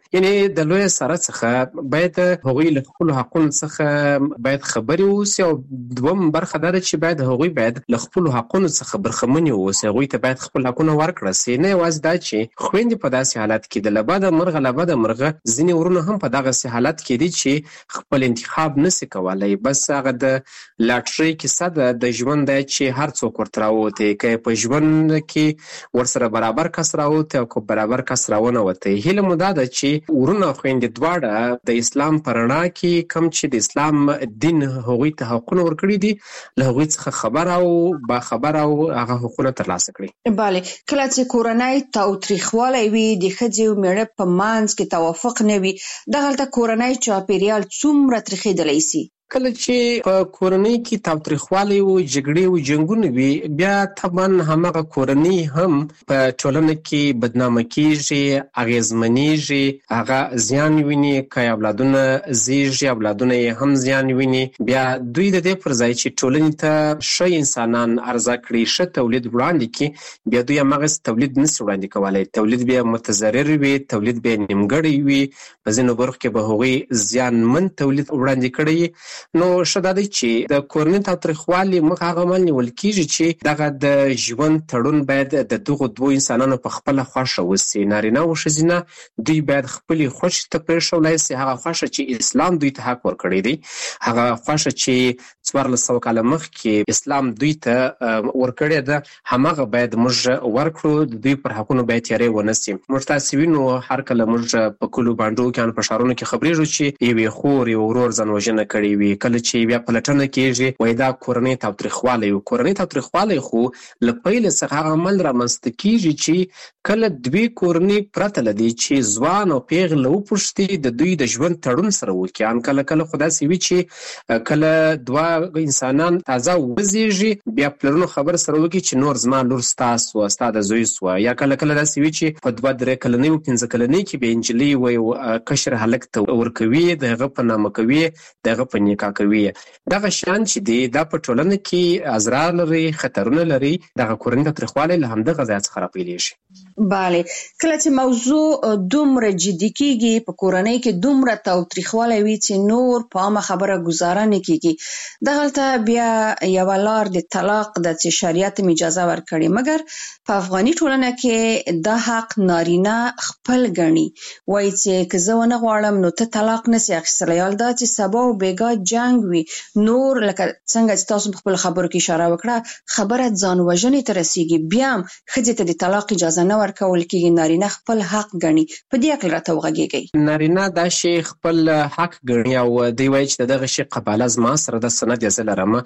یعنی د لوی سره څخه باید هغوی له خپل حقونو څخه باید خبري اوسي او دوم برخه دا چې باید هغوی باید له خپل حقونو څخه برخمنې اوسي، هغوی ته باید خپل حقونه ورکړه سي، نه یوازې دا چې خويندې په داسې حالت کې د لبده مرغه لبده مرغه ځینې ورونه هم په دغه حالت کې دي چې خپل انتخاب نشي کولای، بس هغه د لاټري کیسه ده د ژوند دی چې هر څوک ورته راووتی، که په ژوند کې ورسره برابر کس راووتی او که برابر کس راونوتی. هیله مو دا ده چې ورونه او خویندې دواړه د اسلام په رڼا کې کوم چې د اسلام دین هغوی ته حقونه ورکړي دي له هغوی څخه خبر او باخبر او هغه حقونه ترلاسه کړي.
بله، کله چې کورنۍ تاوتریخوالی وي، د ښځې او میړه په منځ کې توافق نه وي، دغلته کورنۍ چاپیریال څومره تریخېدلی سي؟
کله چې په کورنۍ کې تاوتریخوالی او جګړې او جنګونه وي، بیا طبعا همغه کورنۍ هم په ټولنه کې بدنامه کیږي، اغیزمنیږي، هغه زیان ویني، که اولادونه زیږي اولادونه یې هم زیان ویني. بیا دوی د دې پر ځای چې ټولنې ته ښه انسانان عرضه کړي، ښه تولید وړاندې کړي، بیا دوی همغسې تولید نشي وړاندې کولی، تولید بیا متضرر وي، تولید بیا نیمګړی وي، په ځینو برخو کې به هغوی زیانمن تولید وړاندې کړی. نو ښه دا دی چې د کورنۍ تاوتریخوالي مخ هغه عمل نیول کېږي چې دغه د ژوند تړون باید د دغو دوو انسانانو په خپله خوښه وسي، نارینه او ښځینه دوی باید خپلې خوښې ته پرېښولی سي، هغه خوښه چې اسلام دوی ته حق ورکړی دی، هغه خوښه چې څوارلس سوه کاله مخکې اسلام دوی ته ورکړې ده، هماغه باید موږ ورکړو، د دوی پر حقونو باید تیاری ونه سي. موږ تاسې وینو هر کله موږ په کلو بانډو کې په ښارونو کې خبرېږو چې یوې خور یو ورور ځانوژنه کړې وي، کله چې بیا پلټنه کېږي وایي دا کورنۍ تاوتریخوالی و. کورنۍ تاوتریخوالی خو له پیله څخه هغه عمل رامنځته کېږي چې کله دوې کورنۍ پرته له دې چې ځوان او پیغله وپوښتي د دوی د ژوند تړون سره وکړي. ان کله کله خو داسې وي چې کله دوه انسانان تازه وزېږي بیا پلرونو خبر سره وکړي چې نور زما لور ستا سوه، ستا د زوی سوه، یا کله کله داسې وي چې په دوه درې کلنۍ و پنځه کلنۍ کې بیا نجلۍ وایي کشر هلک ته ورکوي، د هغه په نامه کوي، د هغه په نکاح کوي. دغه شیان چې دی دا په ټولنه کې اضرار لري، خطرونه لري، دغه کورنۍ تاوتریخوالی له همدغه ځایه څخه راپیلېږي.
بله، کله چې موضوع دومره جدي کېږي، په کورنۍ کې دومره تاوتریخوالی وي چې نور په عامه خبره ګزاره نه کېږي، دغلته بیا یوه لار د طلاق ده چې شریعت هم اجازه ورکړې، مګر په افغاني ټولنه کې دا حق نارینه خپل ګڼي، وایي چې که زه ونه غواړم نو ته طلاق نسي اخیستلی. حال دا چې سبا او بیګا جنګ وي، نور لکه څنګه چې تاسو په خپل خبرو کې اشاره وکړه، خبره ځان وژنې ته رسېږي، بیا هم ښځې ته د طلاق اجازه نه ورکول کېږي، نارینه خپل حق ګڼي. په دې هکله راته وغږېږئ.
نارینه دا شی خپل حق ګڼي او دوی وایي چې د دغه شي قباله زما سره د سند یې زه لرم.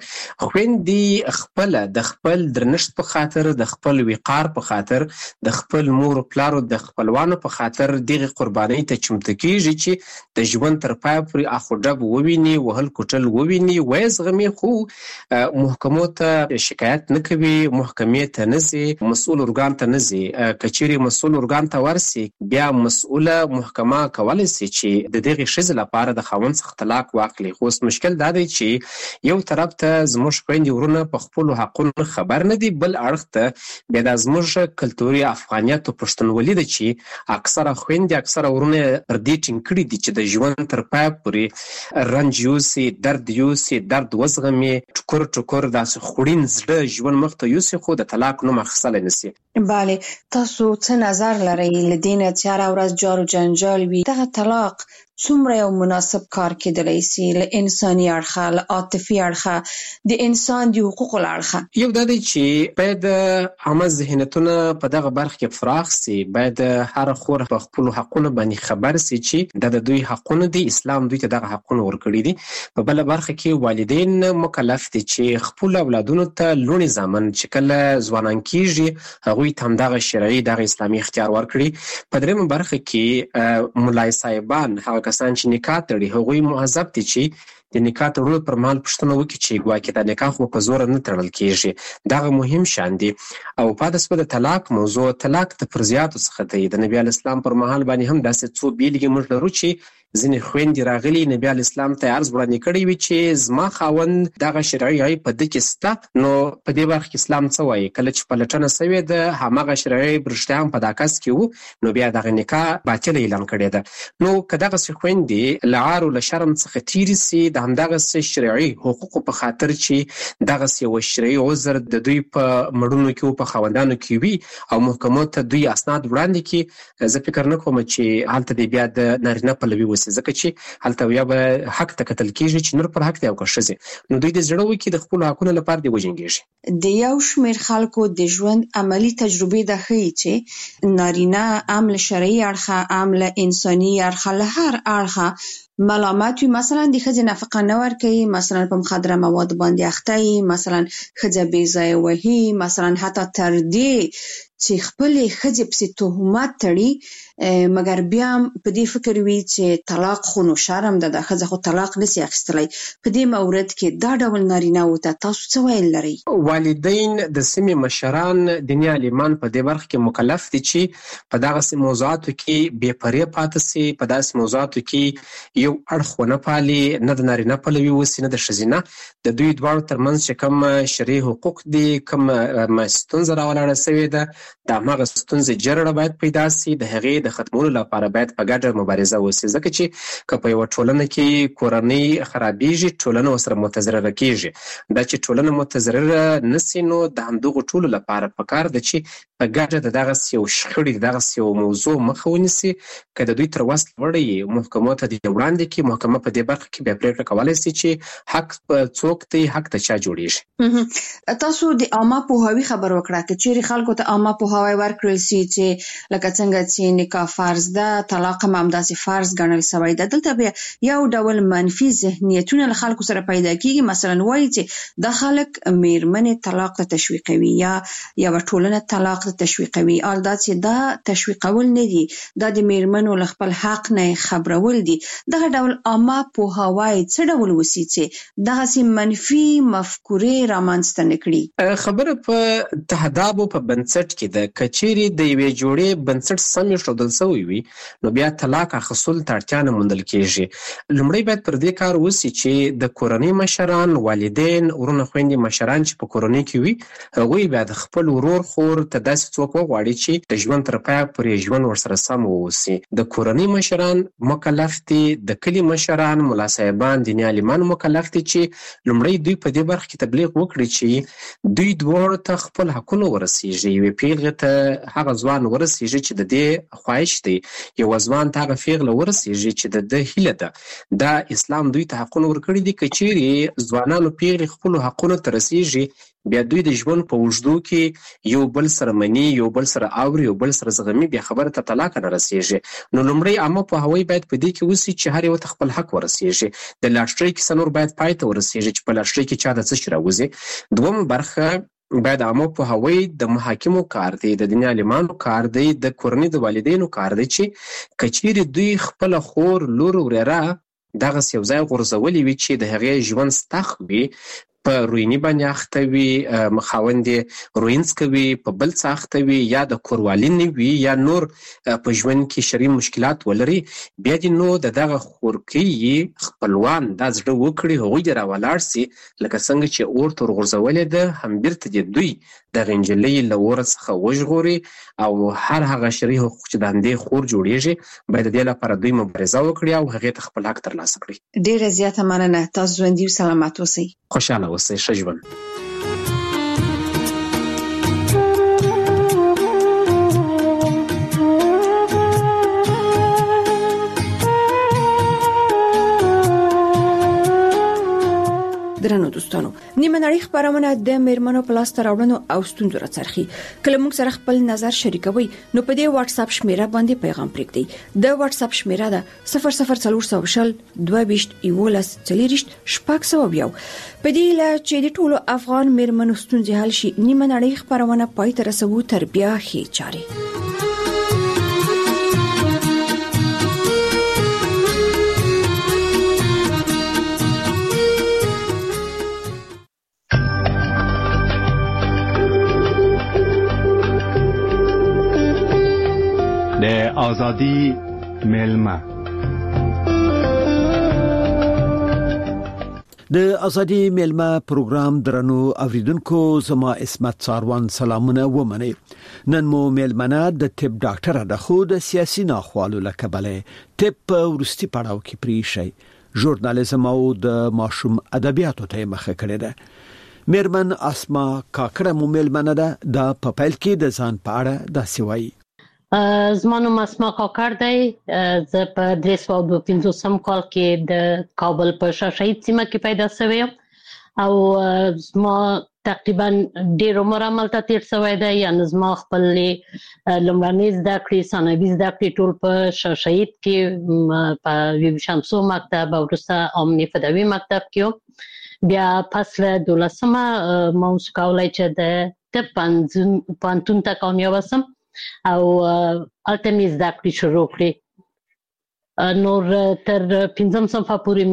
خویندې خپله د خپل درنښت په خاطر، د خپل وقار په خاطر، د خپل مور پلارو د خپلوانو په خاطر دغه قربانۍ ته چمتو کېږي چې د ژوند تر پایه پورې اخ و ډب وویني، وهل کوټل وویني، ویې زغمي، خو محکمو ته شکایت نه کوي، محکمې ته نه ځي، مسؤل ارګان ته نه ځي. که چیرې مسؤل ارګان ته ورسي بیا مسؤله محکمه کولی سي چې د دغې ښځې لپاره د خاوند څخه طلاق واخلي. خو اوس مشکل دا دی چې یو طرف ته زموږ خویندې ورونه په خپلو حقونو خبر نه دي، بل اړخ ته بیا دا زموږ کلتوري افغانیت او پښتونولي ده چې اکثره خویندې اکثره ورونه پر دې ټینګ کړي دي چې د ژوند تر پایه پورې رنج یوسي، درد یوسي، درد وزغمي، ټکر ټکر داسې خوړین زړه ژوند مخ ته یوسي، خو د طلاق نوم اخیستلی نه سي.
بله، تاسو څه نظر لرئ له دې نه چې هره ورځ جار و جنجال وي، دغه طلاق څومره یو مناسب کار کېدلی سي له انساني اړخه، له عاطفي اړخه، د انسان د حقوقو له اړخه؟
یو دا دی چې باید عامه ذهنیتونه په دغه برخه کې فراخ سي، باید هر خور په خپلو حقونو باندې خبر سي چې دا د دوی حقونه دي، اسلام دوی ته دغه حقونه ورکړي دي. په بله برخه کې والدین مکلف دي چې خپل اولادونو ته لوڼې زامن چې کله ځوانان کېږي هغوی ته همدغه شرعي دغه اسلامي اختیار ورکړي. په درېیمه برخه کې ملای صاحبان هغه کسان چې نکاح تړي هغوی مهذب دي چې د نکاح تړلو پر مهال پوښتنه وکړي چې ګواکې دا نکاح خو په زوره نه تړل کېږي، دغه مهم شیان دي. او پاتې شوه د طلاق موضوع، طلاق د فرضیاتو څخه دی. د نبي علیه السلام پر مهال باندې هم داسې څو بیلګې موږ لرو چې ځینې خويندې راغلي نبی علیه السلام ته عرض وړاندې کړی وي چې زما خاوند دغه شرعي عیب په ده کې شته، نو په دې برخه کې اسلام څه وایي؟ کله چې پلټنه سوې ده هماغه شرعي عیب رښتیا هم په دا کس کې و نو بیا دغه نکاح باطله اعلان کړې ده. نو که دغسې خویندې له عار او له شرم څخه تېرې سي د همدغسې شرعي حقوقو په خاطر چې دغسې یو شرعي عذر د دوی په مړونو کې و په خاوندانو کې وي او محکمو ته دوی اسناد وړاندې کړي، زه فکر نه کوم چې هلته دې بیا د نارینه پلوي وسي، ځکه چې هلته یا به حق ته کتل کېږي چې نور پر حق دی او که ښځې، نو دوی د زړه وکړي د خپلو حقونو لپاره دې وجنګېږي.
د یو شمېر خلکو د ژوند عملي تجربې دا ښیي چې نارینه ام له شرعي اړخه ام له انساني اړخه له هر اړخه ملامت وي، مثلا د ښځې نفقه نه ورکوي، مثلا په مخدره مواد باندې اخته وي، مثلا ښځه بې ځایه وهي، مثلا حتی تر دې چې خپلې ښځې پسې تهمت تړي، مګر بیا هم په دې فکر وي چې طلاق خو نو شرم ده، دا ښځه خو طلاق نسي اخیستلی. په دې مورد کې دا ډول نارینه‌وو ته تاسو څه ویل لرئ؟
والدین د سیمې مشران دیني عالمان په دې برخه کې مکلف دي چې په دغسې موضوعاتو کې بې پرې پاتې سي، په داسې موضوعاتو کې یو اړخ ونه پالي، نه د نارینه پلوي وسي نه د ښځینه، د دوی دواړو ترمنځ چې کوم شرعي حقوق دي، کوم ستونزه راولاړه سوې ده، د هماغه ستونزې جرړه باید پیدا سي، د هغې د ختمولو لپاره باید په ګډه مبارزه وسي، ځکه چې که په یوه ټولنه کې کورنۍ خرابېږي ټولنه ورسره متضرره کېږي. دا چې ټولنه متضرره نسي نو د همدغو ټولو لپاره پکار ده چې په ګډه د دغسې یو شخړې د دغسې یو موضوع مخه ونیسي. که د دوی تر وس لوړی محکمو ته دې وړاندې کړي، محکمه په دې برخه کې بیا پرېکړه کولی سي چې حق څوک دی، حق ته چا جوړېږي.
تاسو د عامه پوهاوي خبر وکړه، که چیرې خلکو ته عامه پوهاوی ورکړل سي چې لکه څنګه چې نکاح فرض ده، طلاق هم همداسې فرض ګڼل سوی ده، دلته بیا یو ډول منفي ذهنیتونه له خلکو سره پیدا کېږي، مثلا وایي چې دا خلک میرمنې طلاق ته تشویقوي یا یوه ټولنه طلاق ته تشویقوي. حال دا چې دا تشویقول نه دي، دا د میرمنو له خپل حق نه خبرول دي. دغه ډول عامه پوهاوی څه ډول وسي چې دغسې منفي مفکورې رامنځته نه کړي؟
خبره په تهدابو په بنسټ کې ده. که چیرې د یوې جوړې بنسټ سم ایښودل سوی وي نو بیا طلاق اخیستلو ته اړتیا نه موندل کېږي. لومړی باید پر دې کار وسي چې د کورنۍ مشران، والدین، ورونه خویندې مشران چې په کورنۍ کې وي هغوی بیا د خپل ورور خور ته داسې څوک وغواړي چې د ژوند تر پایه پورې ژوند ورسره سم واوسي. د کورنۍ مشران مکلف دي، د کلي مشران، ملا صاحبان، دیني عالمان مکلف دي چې لومړی دوی په دې برخه کې تبلیغ وکړي چې دوی دواړو ته خپل حقونه ورسیږي. یوې پیغلې ته هغه ځوان ورسیږي چې د دې خواهش دی، یو ځوان ته هغه پیغله ورسیږي چې د ده هیله ده. دا اسلام دوی ته حقونه ورکړي دي. که چیرې ځوانانو پیغلې خپلو حقونو ته رسیږي بیا دوی د ژوند په اوږدو کې یو بل سره مني، یو بل سره اوري، یو بل سره زغمي، بیا خبره ته طلاق نه رسیږي. نو لومړی عامه پوهاوی باید په دې کې وسي چې هر یو ته خپل حق ورسیږي. د لاټرۍ کیسه نور باید پای ته ورسیږي چې په لاټرۍ کې چا د څه شي راوځي. دویمه برخه باید عامه پوهاوی د محاکمو کار دی، د دیني عالمانو کار دی، د کورنۍ د والدینو کار دی چې که چیرې دوی خپله خور، لور، ورېره دغسې یو ځای غورځولي وي چې د هغې ژوند ستخ وي، په رویني باندې اخته وي، خاوند یې روینځ کوي، په بل څه اخته وي، یا د کوروالي نه وي، یا نور په ژوند کې شرعي مشکلات ولري، بیا دې نو د دغه خورکۍ خپلوان دا زړه وکړي، هغوی دې راولاړ سي لکه څنګه چې اور ته ورغورځولې ده، هم بیرته دې دوی دغه نجلۍ له اوره څخه وژغوري او هر هغه شرعي حقوق چې د همدې خور جوړېږي باید د دې لپاره دوی مبارزه وکړي او هغې ته خپل حق ترلاسه کړي.
ډېره زیاته مننه. تاسو ژوندي او سلامت اوسئ.
خوشحاله اوسئ. ښه ژوند.
درنو دوستانو، نیمه نړۍ خبرونه د میرمنو په لاس ته راوړنو او ستونزو راڅرخي. کله موږ سره خپل نظر شریکوي نو په دې واتس اپ شمیره باندې پیغام پرېږدئ. د واتس اپ شمیره ده صفر صفر څلور سوه شل دوه ویشت یولس څلېرویشت شپږ سوه یو. په دې هیله چې د ټولو افغان میرمنو ستونزې حل شي، نیمه نړۍ خبرونه پای ته رسوو تر بیا ښې چارې.
د آزادی ملمه
د ازادي میلمه پروګرام درنو اوریدونکو زما اسمت ساروان سلامونه ومني. نن مو میلمنه د طب ډاکټر د خود سیاسي ناخوالو لکبله طب ورستي پړاو کې پریشي ژورنالیزم او د ماشوم ادبیاتو ته مخه کړی ده. میرمن اسما کاکړه مو میلمنه ده د پپایل کې د ځان په اړه د سوي
زمانو مسما کاکړ دی. زه په درې سوه دوه پنځوسم کال کې د کابل په شاه شهید سیمه کې پیدا شوم او زما تقریبا ډېر عمر عملته تیر شوی دی. یعنې زما خپل لومړنۍ زده کړې ثانوي زده کړې ټول په شاه شهید کې په ویب شمسو مکتب او وروسته عمومي فدوي مکتب کې بیا فصل دولسمه ما اوس کولی چې د طب پوهنتون ته کامیابه شم او هلته مې زده کړې شروع کړې. نور تر پنځم صنفه پورې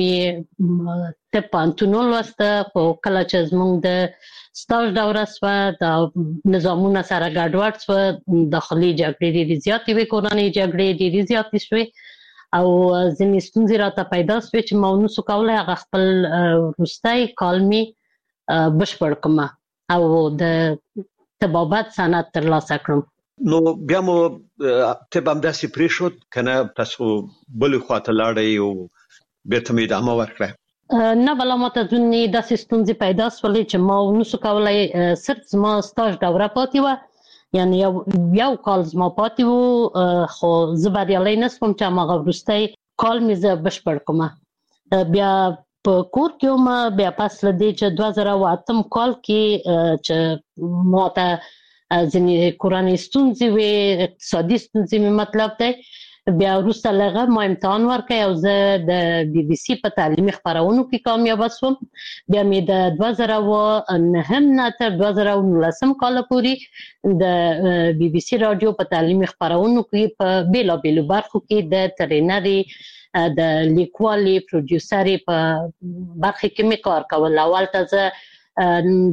مې طب پوهنتون ولوسته، خو کله چې زموږ د سټاژ دوره شوه د نظامونه سره ګډوډ شوه، داخلي جګړې ډېرې زیاتې وې، کورنۍ جګړې ډېرې زیاتې شوې او ځینې ستونزې راته پیدا شوې چې ما ونسو کولی هغه خپل وروستی کال مې بشپړ کړم او د طبابت سند ترلاسه کړم.
نو بیا مو طب همداسې پرېښود کنه تاسو بلې خواته لاړئ او بیرته مې ادامه ورکړه؟
نه بله ماته ځینې داسې ستونزې پیدا شولې چې ما ونسو کولی، صرف زما سټاژ دوره پاتې وه، یعنې یو یو کال زما پاتې و، خو زه بریالی نه شوم چې هماغه وروستی کال مې زه بشپړ کړم. بیا په کور کې وم، بیا پس له دې چې دوه زره اووه اتم کال کې چې ماته ځینې کورنۍ ستونزې وې، اقتصادي ستونزې مې مطلب دی، بیا وروسته له هغه ما امتحان ورکړی او زه د بي بي سي په تعلیمي خپرونو کې کامیابه شوم. بیا مې د دوه زره اووه نهم نه تر دوه زره نولسم کال پورې د بي بي سي راډیو په تعلیمي خپرونو کې په بېلابېلو برخو کې د ټرینري، د لیکوالي، پروډیوسري په برخه کې مې کار کول. اول ته زه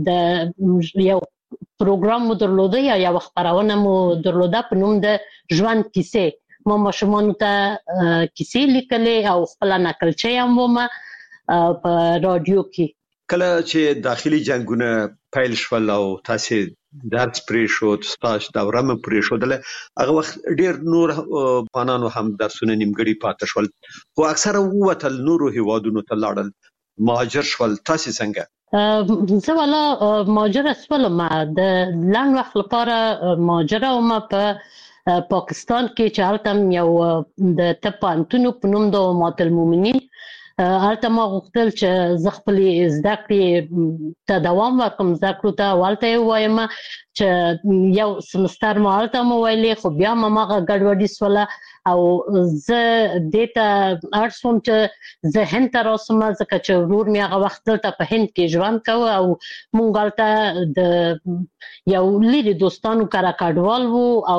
د یو پروګرام مو درلوده یا یو خپرونه مو درلوده په نوم د ژوند کیسې، ما ماشومانو ته کیسې لیکلې او خپله نقلچی هم وم په راډیو کې.
کله چې داخلي جنګونه پیل شول او تاسې درس پرېښود، سټاژ دوره مو پرېښودله، هغه وخت ډېر نور افغانانو هم درسونه نیمګړي پاتې شول، خو اکثره ووتل نورو هیوادونو ته لاړل، مهاجر شول. تاسې څنګه؟
زه والا مهاجره شولم، د لنډ وخت لپاره مهاجره وم په پاکستان کې چې هلته یو د طب پوهنتون په نوم د امات المؤمنین، هلته ما غوښتل چې زه خپلې زده کړې ته دوام ورکړم، زده کړو ته هلته یې ووایم چې یو سمستر ما هلته هم وویلې، خو بیا هم هماغه ګډوډي شوله او زه دې ته اړ شوم چې زه هند ته راسم، ځکه چې ورور مې هغه وخت دلته په هند کې ژوند کوه او موږ هلته د یو لرې دوستانو کره کډوال وو او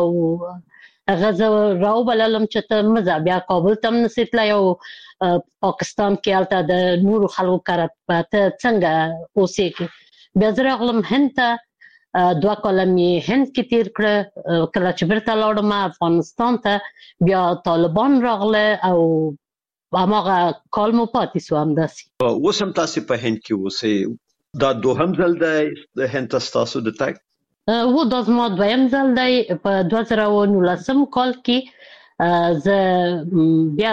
هغه زه راوبللم چې ته مه ځه، بیا کابل ته هم نسې تللی او پاکستان کې هلته د نورو خلکو کره ته څنګه اوسېږې. بیا زه راغلم هند ته، دوه کاله مې هند کې تیر کړه. کله چې بیرته لاړم افغانستان ته بیا طالبان راغله او هماغه کال مو پاتې شو همداسې.
اوس هم تاسې په هند کې اوسئ، دا دوهم ځل دی هند ته ستاسو د تګ؟
و دا زما دویم ځل دی. په دوه زره اووه نولسم کال کې زه بیا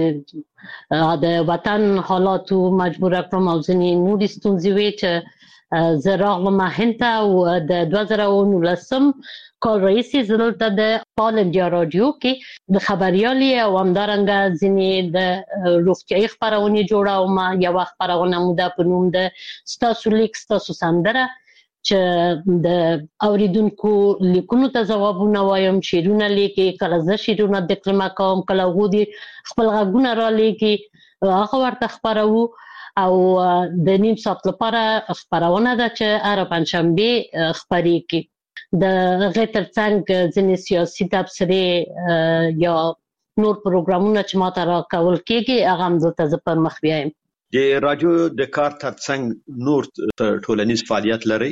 ځینې د وطن حالاتو مجبوره کړم او ځینې نورې ستونزې وې چې زه راغلم هند ته او د دوه زره اووه نولسم کال راهیسې زه دلته د پال انډیا راډیو کې د خبریالۍ او همدارنګه ځینې د روغتیایي خپرونې جوړوم. یوه خپرونه مو ده په نوم د ستاسو لیک ستاسو سندره، چې د اوریدونکو لیکونو ته ځوابونه وایم، شعرونه لیکي، کله زه شعرونه ترجمه کوم، کله هغوی دې خپل غږونه رالیکي، هغه ورته خپروو او د نیم ساعت لپاره خپرونه ده چې هره پنجشنبې خپریږي. د هغې ترڅنګ ځینې سیاسي تبصرې یا نور پروګرامونه چې ماته راکول کېږي هغه هم دلته زه پر مخ بیایم.
د راډیو د کار ترڅنګ نور ټولنیز فعالیت لرئ؟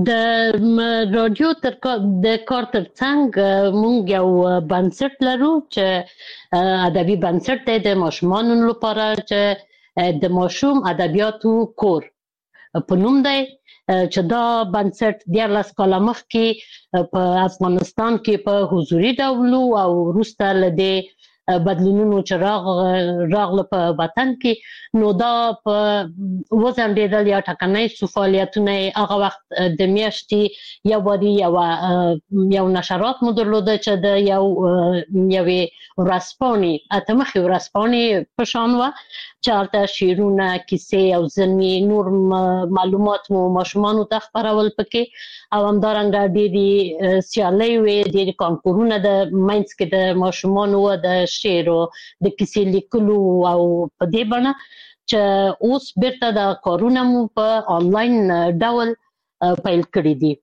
د راډیو تر د کار ترڅنګ موږ یو بنسټ لرو چې ادبي بنسټ دی د ماشومانو لپاره، چې د ماشوم ادبیاتو کور په نوم دی چې دا بنسټ دیارلس کاله مخکې په افغانستان کې په حضوري ډول او وروسته له دې بدلونونو چې راغ راغله په وطن کې نو دا په وزندېدل یا ټاکنۍ سو فعالیتونه هغه وخت د میاشتې یو وادي یو یو نشرات مو درلوده چې د یو یوې ورځپاڼې اتمخې ورځپاڼې په شان وه چې هلته شعرونه کیسې او ځینې نور معلومات مو ماشومانو ته خپرول پکې او همدارنګه ډېرې سیالۍ وې ډېرې کانکورونه د منځ کې د ماشومانو د شعر او د کیسې لیکلو او په دې بڼه چې اوس بیرته د کارونه مو په آنلاین ډول پیل کړي دي.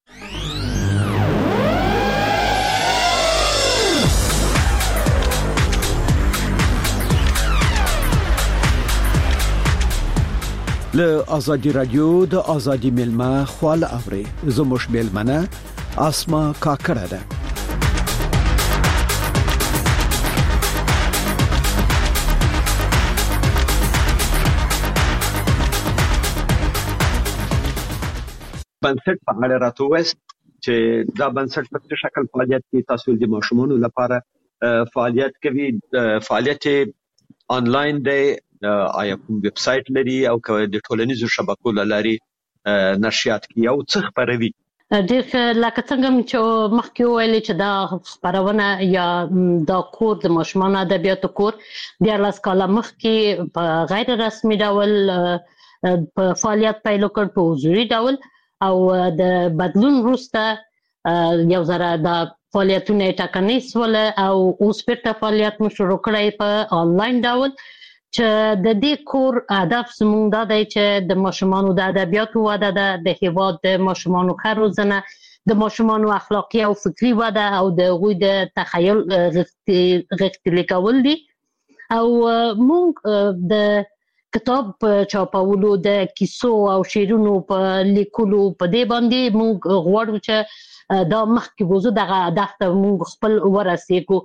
له ازادي رادیو د ازادي ملما خواله اوري زموږ ملمنه اسما کاکړه ده.
بنسټ په اړه راته وایي چې دا بنسټ په څه شکل فعالیت کوي؟ تاسو د ماشومانو لپاره فعالیت کوي، فعالیت آنلاین دی، آیا کوم ویب سټ لري او د ټولنیزو شبکو لاري نشریات کوي او څه خبروي؟
ډېر لکه څنګه چې مخکې ویلې چې دا خبرونه یا دا کور د ماشومانو ادبیاتو کور دیارلس کاله مخکې په غیر رسمي ډول په فعالیت پیل وکړ په حضوري ډول او د بدلون وروسته یو ځره د فعالیتونه ټاکنۍ سول او اوس بیرته فعالیت مو شروع کړی په آنلاین ډول چې د دې کور هدف زموږ دا دی چې د ماشومانو د ادبیاتو وده ده، د هیواد د ماشومانو ښه روزنه، د ماشومانو اخلاقي او فکري وده او د هغوی د تخیل غښتلي کول دي. او موږ د کتاب په چاپولو، د کیسو او شعرونو په لیکلو په دې باندې موږ غواړو چې دا مخکې وځو دغه هدف ته موږ خپل ورسېږو.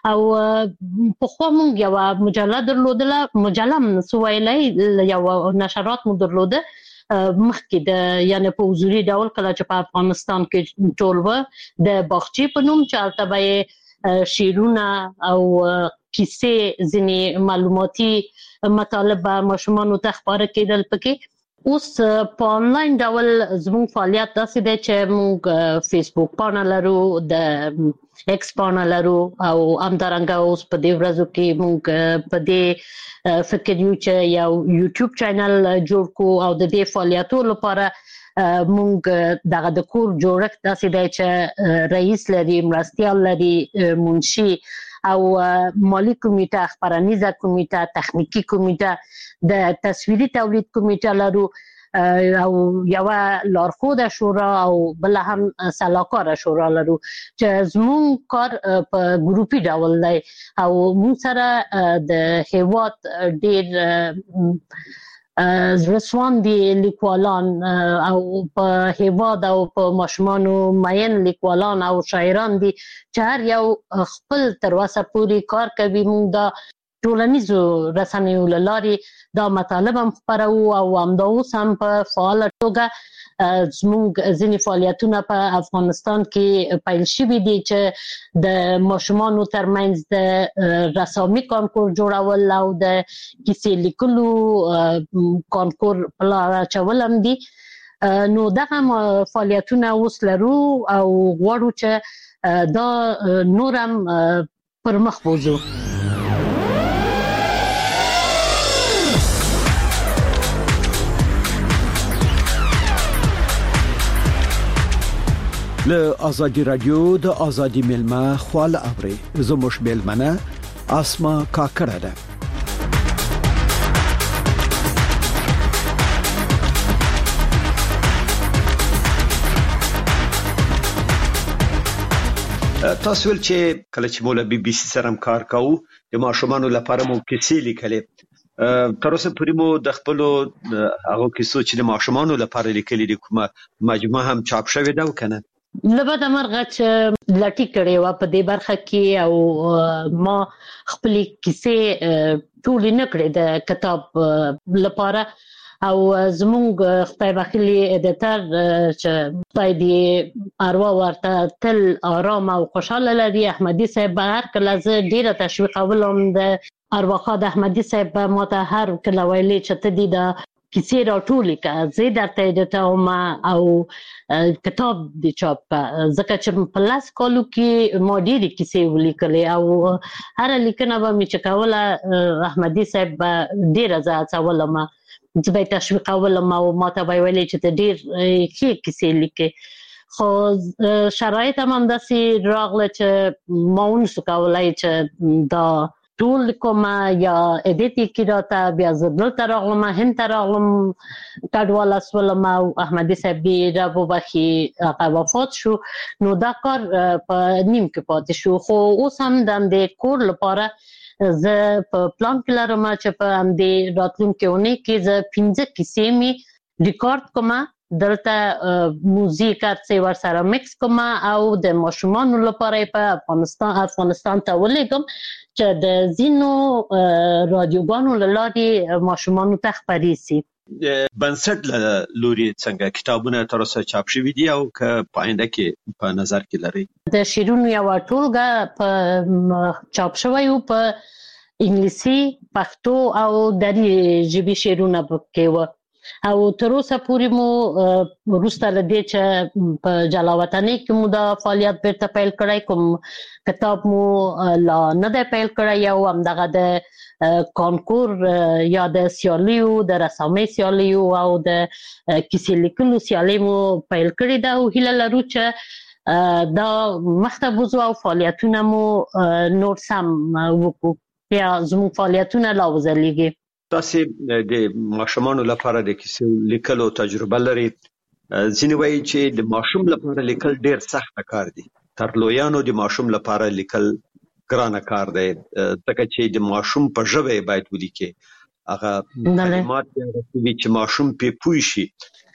او پخوا موږ یوه مجله درلودله، مجله هم نسو ویلی، یو نشرات مو درلوده مخکې د یعنې په حضوري ډول کله چې په افغانستان کې ټول وه د باغچې په نوم چې هلته به یې شعرونه او کیسې ځینې معلوماتي مطالب ماشومانو ته خپاره کېدل پکې. اوس په آنلاین ډول زموږ فعالیت داسې دی چې موږ فیسبوک پاڼه لرو، د ایکس پاڼه لرو او همدارنګه اوس په دې ورځو کې موږ په دې فکر یو چې یو یوټیوب چینل جوړ کړو او د دې فعالیتو لپاره موږ دغه د کور جوړښت داسې دی چې رئیس لري، مرستیال لري، منشي او مالی کمیټه، خبرنیزه کمیټه، تخنیکی کمیټه، د تصویري تولید کمیټه لرو او یوه لارښوده شورا او بله هم سلاکاره شورا لرو چې زموږ کار په ګروپي ډول دی او موږ سره د هیواد ډېر زړهسواندي لیکوالان او په هیواد او په ماشومانو مین لیکوالان او شاعران دي چې هر یو خپل تر اوسه پورې کار کوي. موږ دا ټولنیزو رسنیو له لارې دا مطالب هم خپروو او همدا اوس هم په فعاله توګه زموږ ځینې فعالیتونه په افغانستان کې پیل شوي دي چې د ماشومانو ترمنځ د رسامي کانکور جوړول او د کیسې لیکلو کانکور په لاره اچول هم دي. نو دغه فعالیتونه اوس لرو او غواړو چې دا نور هم پر مخ بوځو.
له ازادي رادیو د ازادي ملما خواله اوري زموږ ملمنه اسما کاکړه ده.
تاسو ول چې کله چې مولا بي بي سي سره هم کار کوو د ماشومانو لپاره مو کیسې لیکلې، تر اوسه پورې مو د خپل هغه کیسو چې د ماشومانو لپاره لیکلې دي کومه مجموعه هم چاپ شوې ده وکنه؟
لبد مرغه چې لټی کړي و په دې برخه کې او ما خپل کیسې ټول نه کړې د کتاب لپاره او زمونږ خدای بخیلی ادیتر چې خدای دې اروا ورته تل آرام او خوشاله لري احمدي صاحب هر کله زه ډیره تشویقولم د اروا خان احمدي صاحب ماته هر کله ویلي چې ته دې د کیسې راټولې کړه زه درته ادیټوم او کتاب دې چاپ کړه ځکه چې په لاس کالو کې ما ډېرې کیسې ولیکلې او هره لیکنه به مې چې کوله احمدي صاحب ډېره زه هڅولم زه به یې تشویقولم او ماته به یې ویلې چې ته ډېر ښې کیسې لیکې خو شرایط هم همداسې راغله چې ما ونشو کولی چې دا ټول کومه یا ایډیټ یې کړي راته بیا زه دلته راغلم هند ته راغلم کډواله شولم او احمدي صاحب یې راوبخي هغه وفات شو نو دا کار په نیم کې پاتې شو خو اوس هم د همدې کور لپاره زه په پلان کې لرم چې په همدې راتلونکې اونۍ کې زه پنځه کیسې مې ریکارډ کوم دلته موزیک ارڅې ورسره مکس کوم او د ماشومانو لپاره په افغانستان افغانستان ته ولېږم چې د ځینو رادیوګانو له لارې ماشومانو ته خپرې سي
بنسټ له لوري څنګه کتابونه تر اوسه چاپ شوي دي او که په آینده کې په نظر کې لري
د شعرونو یوه ټولګه په چاپ شوی و په انګلیسي پښتو او دري ژبې شعرونه پکې وه او تر اوسه پورې مو وروسته له دې چې په جلا وطنۍ کې مو دا فعالیت بیرته پیل کړی کوم کتاب مو لا نه دی پیل کړی او همدغه د کانکور یا د سیالیو د رسامۍ سیالیو او د کیسې لیکلو سیالۍ مو پیل کړې ده او هیله لرو چې دا مخته بوځو او فعالیتونه مو نور سم وکړو یا زموږ فعالیتونه لا وځلیږي
تاسې د ماشومانو لپاره د کیسې لیکلو تجربه لري ځینې وایي چې د ماشوم لپاره لیکل ډېر سخت کار دی تر لویانو د ماشوم لپاره لیکل ګرانه کار دی ځکه چې د ماشوم په ژبه باید ولیکي هغه کلمات رسوي چې ماشوم پې پوه شي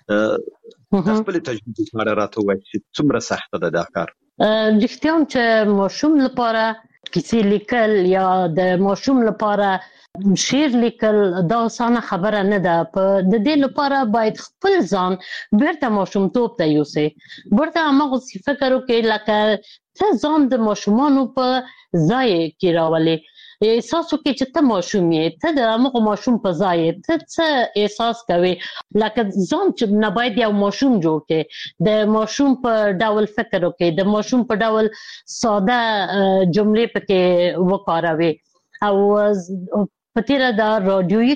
خپل تجربه سره راته وایي چې څومره سخت ده دا کار
رښتیا هم چې ماشوم لپاره کیسې لیکل یا د ماشوم لپاره شعر لیکل دا اسانه خبره نه ده په د دې لپاره باید خپل ځان بیرته ماشومتوب ته یوسئ بیرته هماغسې فکر وکړئ لکه ته ځان د ماشومانو په ځای کې راولې احساس وکړئ چې ته ماشوم یې ته د هماغه ماشوم په ځای یې ته څه احساس کوې لکه ځان چې نه باید یو ماشوم جوړ کړې د ماشوم په ډول فکر وکړئ د ماشوم په ډول ساده جملې پکې وکاروئ او په تیره دا رادیویي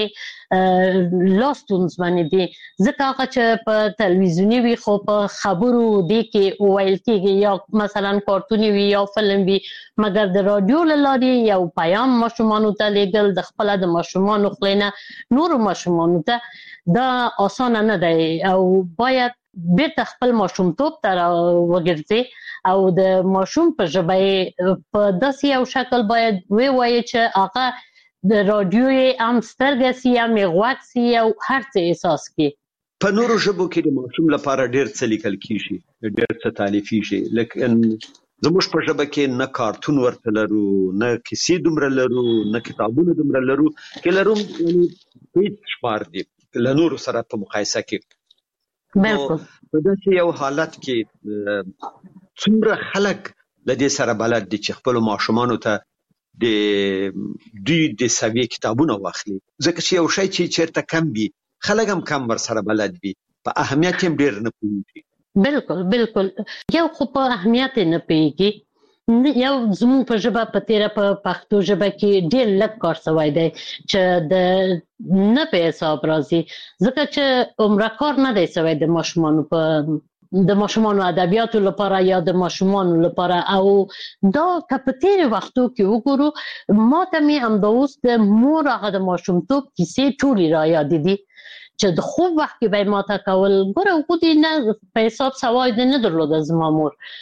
کیسې لا ستونزمنې دي ځکه هغه چې په تلویزیوني وي خو په خبرو دې کې وویل کېږي یا مثلا کارتوني وي یا فلم وي مګر د رادیو له لارې یو پیام ماشومانو ته لیږل د خپله د ماشومانو خولې نه نورو ماشومانو ته دا اسانه نه دی او باید بیرته خپل ماشومتوب ته راوګرځي او د ماشوم په ژبه یې په داسې یو شکل باید ووایي چې هغه د رادیو یې هم سترګه سي هم یې غوږ سي او هر څه احساس کړي
په نورو ژبو کې د ماشوم لپاره ډېر څه لیکل کېږي ډېر څه تالیفېږي لیکن زموږ په ژبه کې نه کارتون ورته لرو نه کیسې دومره لرو نه کتابونه دومره لرو کې لرو هېڅ شمار دي له نورو سره په مقایسه کې
بالکل
په داسې یو حالت کې څومره خلک له دې سره بلد دي چې خپلو ماشومانو ته د دوی د سوي کتابونه واخلي ځکه چې یو شی چې چیرته کم وي خلک هم کم ورسره بلد وي په اهمیت هم ډېر نه پوهېږي
بالکل بالکل یو خو په اهمیت نه پوهېږي یو زموږ په ژبه په تیره په پښتو ژبه کې ډېر لږ کار شوی دی چې د نه په حساب راځي ځکه چې عمره کار نه دی شوی د ماشومانو په د ماشومانو ادبیاتو لپاره یا د ماشومانو لپاره او دا که په تیرو وختو کې وګورو ما ته مې همدا اوس د مور هغه د ماشومتوب کیسې ټولې را یادې دي چې د خوب وخت کې به یې ماته کول ګوره وګورې نه په حساب سوای دې نه درلوده زما مور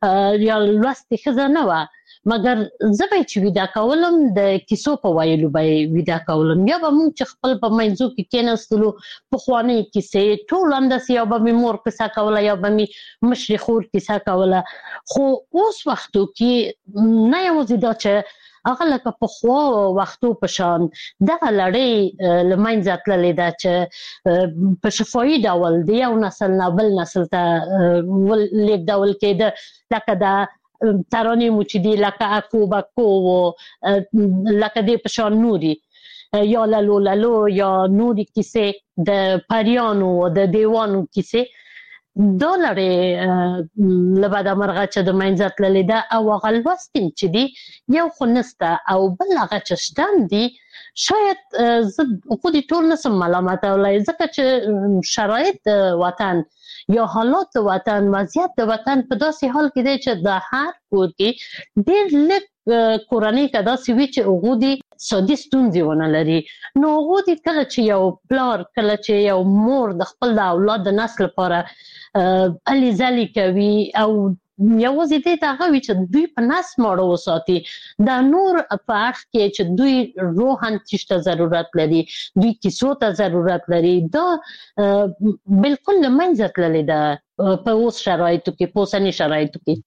یا لوستې ښځه نه وه، مګر زه به چې ویده کولم د کیسو په ویلو به یې ویده کولم، یا به موږ چې خپل په منځو کې کېناستلو پخوانۍ کیسې ټول همداسې، یا به مې مور کیسه کوله یا به مې مشرې خور کیسه کوله. خو اوس وختو کې نه یوازې دا چې هغه لکه پخوا وختو په شان دغه لړۍ له منځه تللې ده چې په شفاهي ډول د یو نسل نه بل نسل ته لیږدول کېده، لکه د ترانې مو چې دي لکه اکو بکو و لکه دې په شان نوري، یا للو للو یا نوري کیسې د پریانو و د دیوانو کیسې، دا لړۍ له بده مرغه چې د منځه تللې ده. او هغه لوستې چې دي یو خو نسته، او بل هغه چې شته هم دي شاید زه خو دې ټول نسم ملامتولی، ځکه چې شرایط د وطن یا حالات د وطن، وضعیت د وطن په داسې حال کې دی چې د هر کور کې ډېر لږ کورنۍ که داسې وي چې هغو دې سادي ستونزې ونه لري، نو هغو دې کله چې یو پلار، کله چې یو مور د خپل د اولاد د نسل لپاره هلې ځلې کوي او یوازې دې ته هغه وي چې دوی په نس ماړه وساتي، د نور په اړخ کې چې دوی روحاً تیش ته ضرورت لري، دوی کیسو ته ضرورت لري، دا بالکل له منځه تللې ده په اوس شرایطو کې، په اوسني شرایطو کې.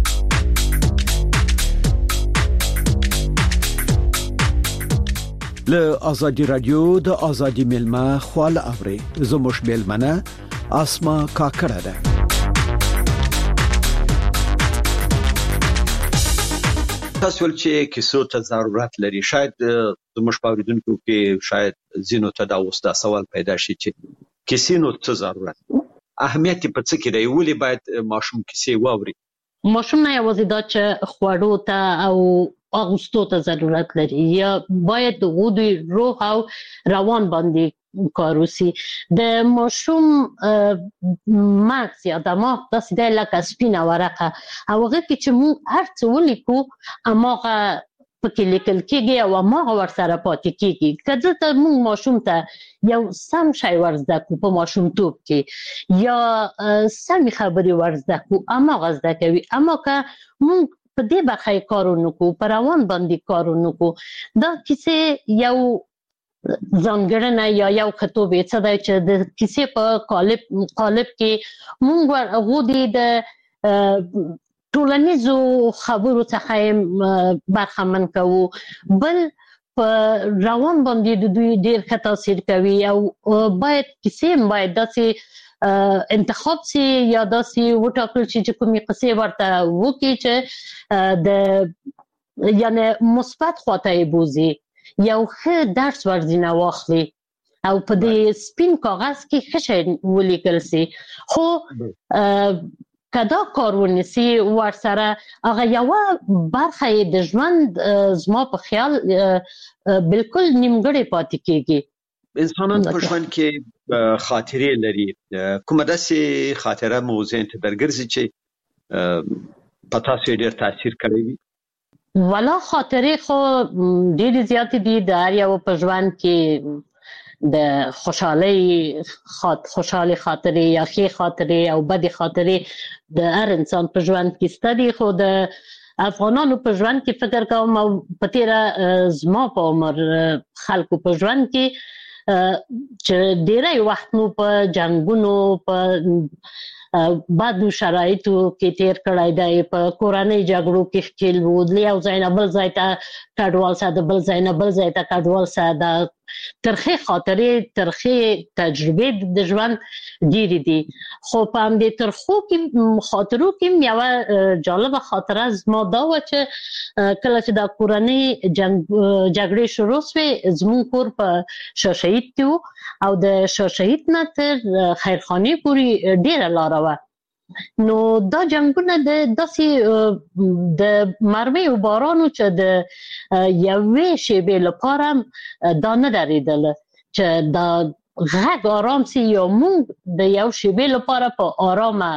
له ازادي رادیو د ازادي ملما خواله اوري زموږ ملمنه اسما کاکړه ده. تاسو ول چې کیسو ته ضرورت لري، شاید زموږ پاوریدونکو کې شاید زینو ته دا اوس دا سوال پیدا شي چې کیسې نو څه ضرورت، اهمیت په څه کې دی، ولې باید ماشوم کیسې واوري؟
ماشوم نه یوازې دا چې خوړو ته او اغوستو ته ضرورت لري، یا باید د غوډي روح او روان باندې کار وسی. د ماشوم مغز یا دماغ داسې دی لکه سپینه ورقه، او هغه کې چې موږ هر څه ولیکو هماغه پکې لیکل کېږي او هماغه ورسره پاتې کېږي. که دلته موږ ماشوم ته یو سم شی ورزده کړو په ماشومتوب کې، یا سمې خبرې ورزده کړو، هماغه زده کوي. اما که موږ په دې برخه یې کار ونه کړو، په روان باندې کار ونه کړو، دا کیسې یو ځانګړنه یا یو خطوب یې څه دی چې د کیسې په قالب قالب کې موږ هغو دې د ټولنیزو خبرو څخه برخمن کوو، بل په روان باندې د دوی ډېر ښه تاثیر کوي. او باید کیسې هم باید داسې انتخاب سي یا داسې وټاکل شي چې کومې قصې ورته وکړي چې د یعنی مثبت خواته یې بوزي، یو ښه درس ورځینه واخلي او په دې سپین کاغذ کې ښه شی ولیکل سي. خو که دا کار ونیسي ورسره هغه یوه برخه یې د ژوند زما په خیال بالکل نیمګړې پاتې کېږي.
انسانان په ژوند کې خاطرې لري، کومه داسې خاطره مو ذهن ته درګرځي چې په تاسو یې ډېر تاثیر کړی وي؟
والا خاطرې خو ډېرې زیاتې دي د هر یو په ژوند کې، د خوشحالۍ خوشحالې خاطرې یا ښې خاطرې او بدې خاطرې د هر انسان په ژوند کې شته دي. خو د افغانانو په ژوند کې فکر کوم او په تیره زما په عمر خلکو په ژوند کې چې ډیری وخت مو په جنګونو په بعدو شرایطو کې تیر کړی دی، په کورنۍ جګړو کې ښکیل وو، د یو ځای نه بل ځای ته کډوال سه، د بل ځای نه بل ځای ته کډوال سه. د ترخې خاطرې ترخې تجربې د ژوند ډېرې دي. خو په همدې ترخو کې خاطرو کې یوه جالبه خاطره زما دا وه چې کله چې دا کورنۍ جګړې شروع سوې، زموږ کور په شاه شهید کې و او د شاه شهید نه تر خیرخانې پورې ډېره لاره وه. نو دا جنګونه د داسې د مرمیو بارانو چې د یوې شیبې لپاره دا نه درېدله چې دا غږ آرام سي، یا موږ د یو شیبې لپاره په آرامه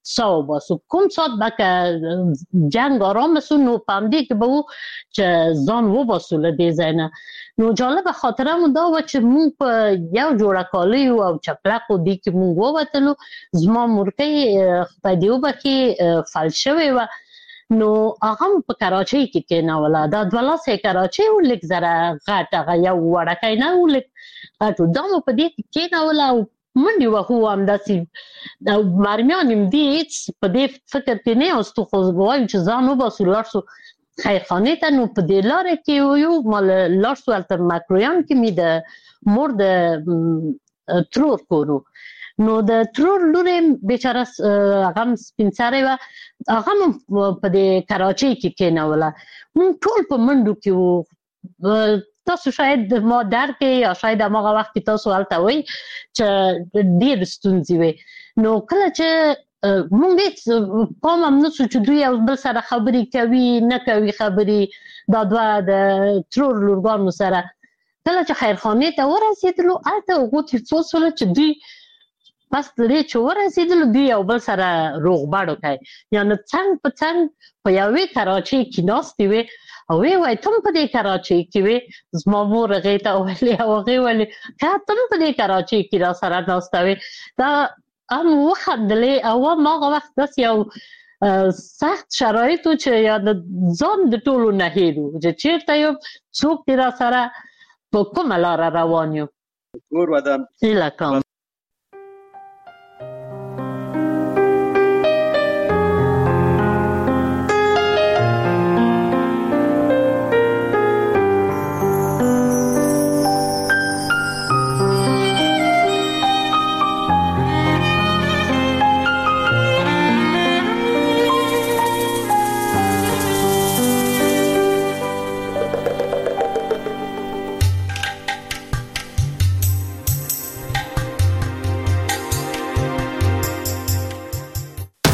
سو باسو کوم سات به که جنگ آرام سو نو پامدی که به او چې ځان و باسو له دې ځای نه. نو جالب خاطره مو دا و چې مونږ په یو جوړه کالیو او چپلقو دی کې مونږ ووتلو. زما مورکۍ خدای دې وبخي فلج شوې وه. نو هغه په کراچۍ کې کېنوله. دا دوه لاسې کراچۍ و لږ زره غټ هغه یو وړکی نه و لږ غټ و. دا مو په دې کې کېنوله او منډې وهو همداسې او مرمیان یم دې هېڅ په دې فکر کې نه یاستو خو وایو چې ځان وباسو لاړ سو خیرخانې ته. نو په دې لاره کې ویو مال لاړ سو هلته مکرویان کې مې د مور د ترور کور و. نو د ترور لور بیچاره هغه هم سپین سرې وه، هغه هم په دې کراچۍ کې کېنوله. مونږ ټول په منډو کې وو. تاسو شاید ما درک یا شاید هماغه وخت کې تاسو هلته وئ چې ډېر ستونزې وې. نو کله چې مونږ هېڅ پام هم نه سو چې دوی یو بل سره خبرې کوي نه کوي خبرې دا دوه د ترور لورګانو سره. کله چې خیرخانې ته ورسېدلو هلته هغو ته څو سوله چې دوی پس درې چې ورسېدلو دوی یو بل سره روغبړ وکړی، یعنې څنګ په څنګ په یوې کراچۍ کې ناستې وې او ویې وایي ته هم په دې کراچۍ کې وې. زما مور هغې ته ویلې او هغې ویلې که ته هم په دې کراچۍ کې را سره ناسته وې. دا هم وخندلې او هماغه وخت داسې یو سخت شرایط و چې یا د ځان د ټولو نه هېر و چې چېرته یو څوک دې را سره په کومه لاره روان یو.
کور ودان
هیله کوم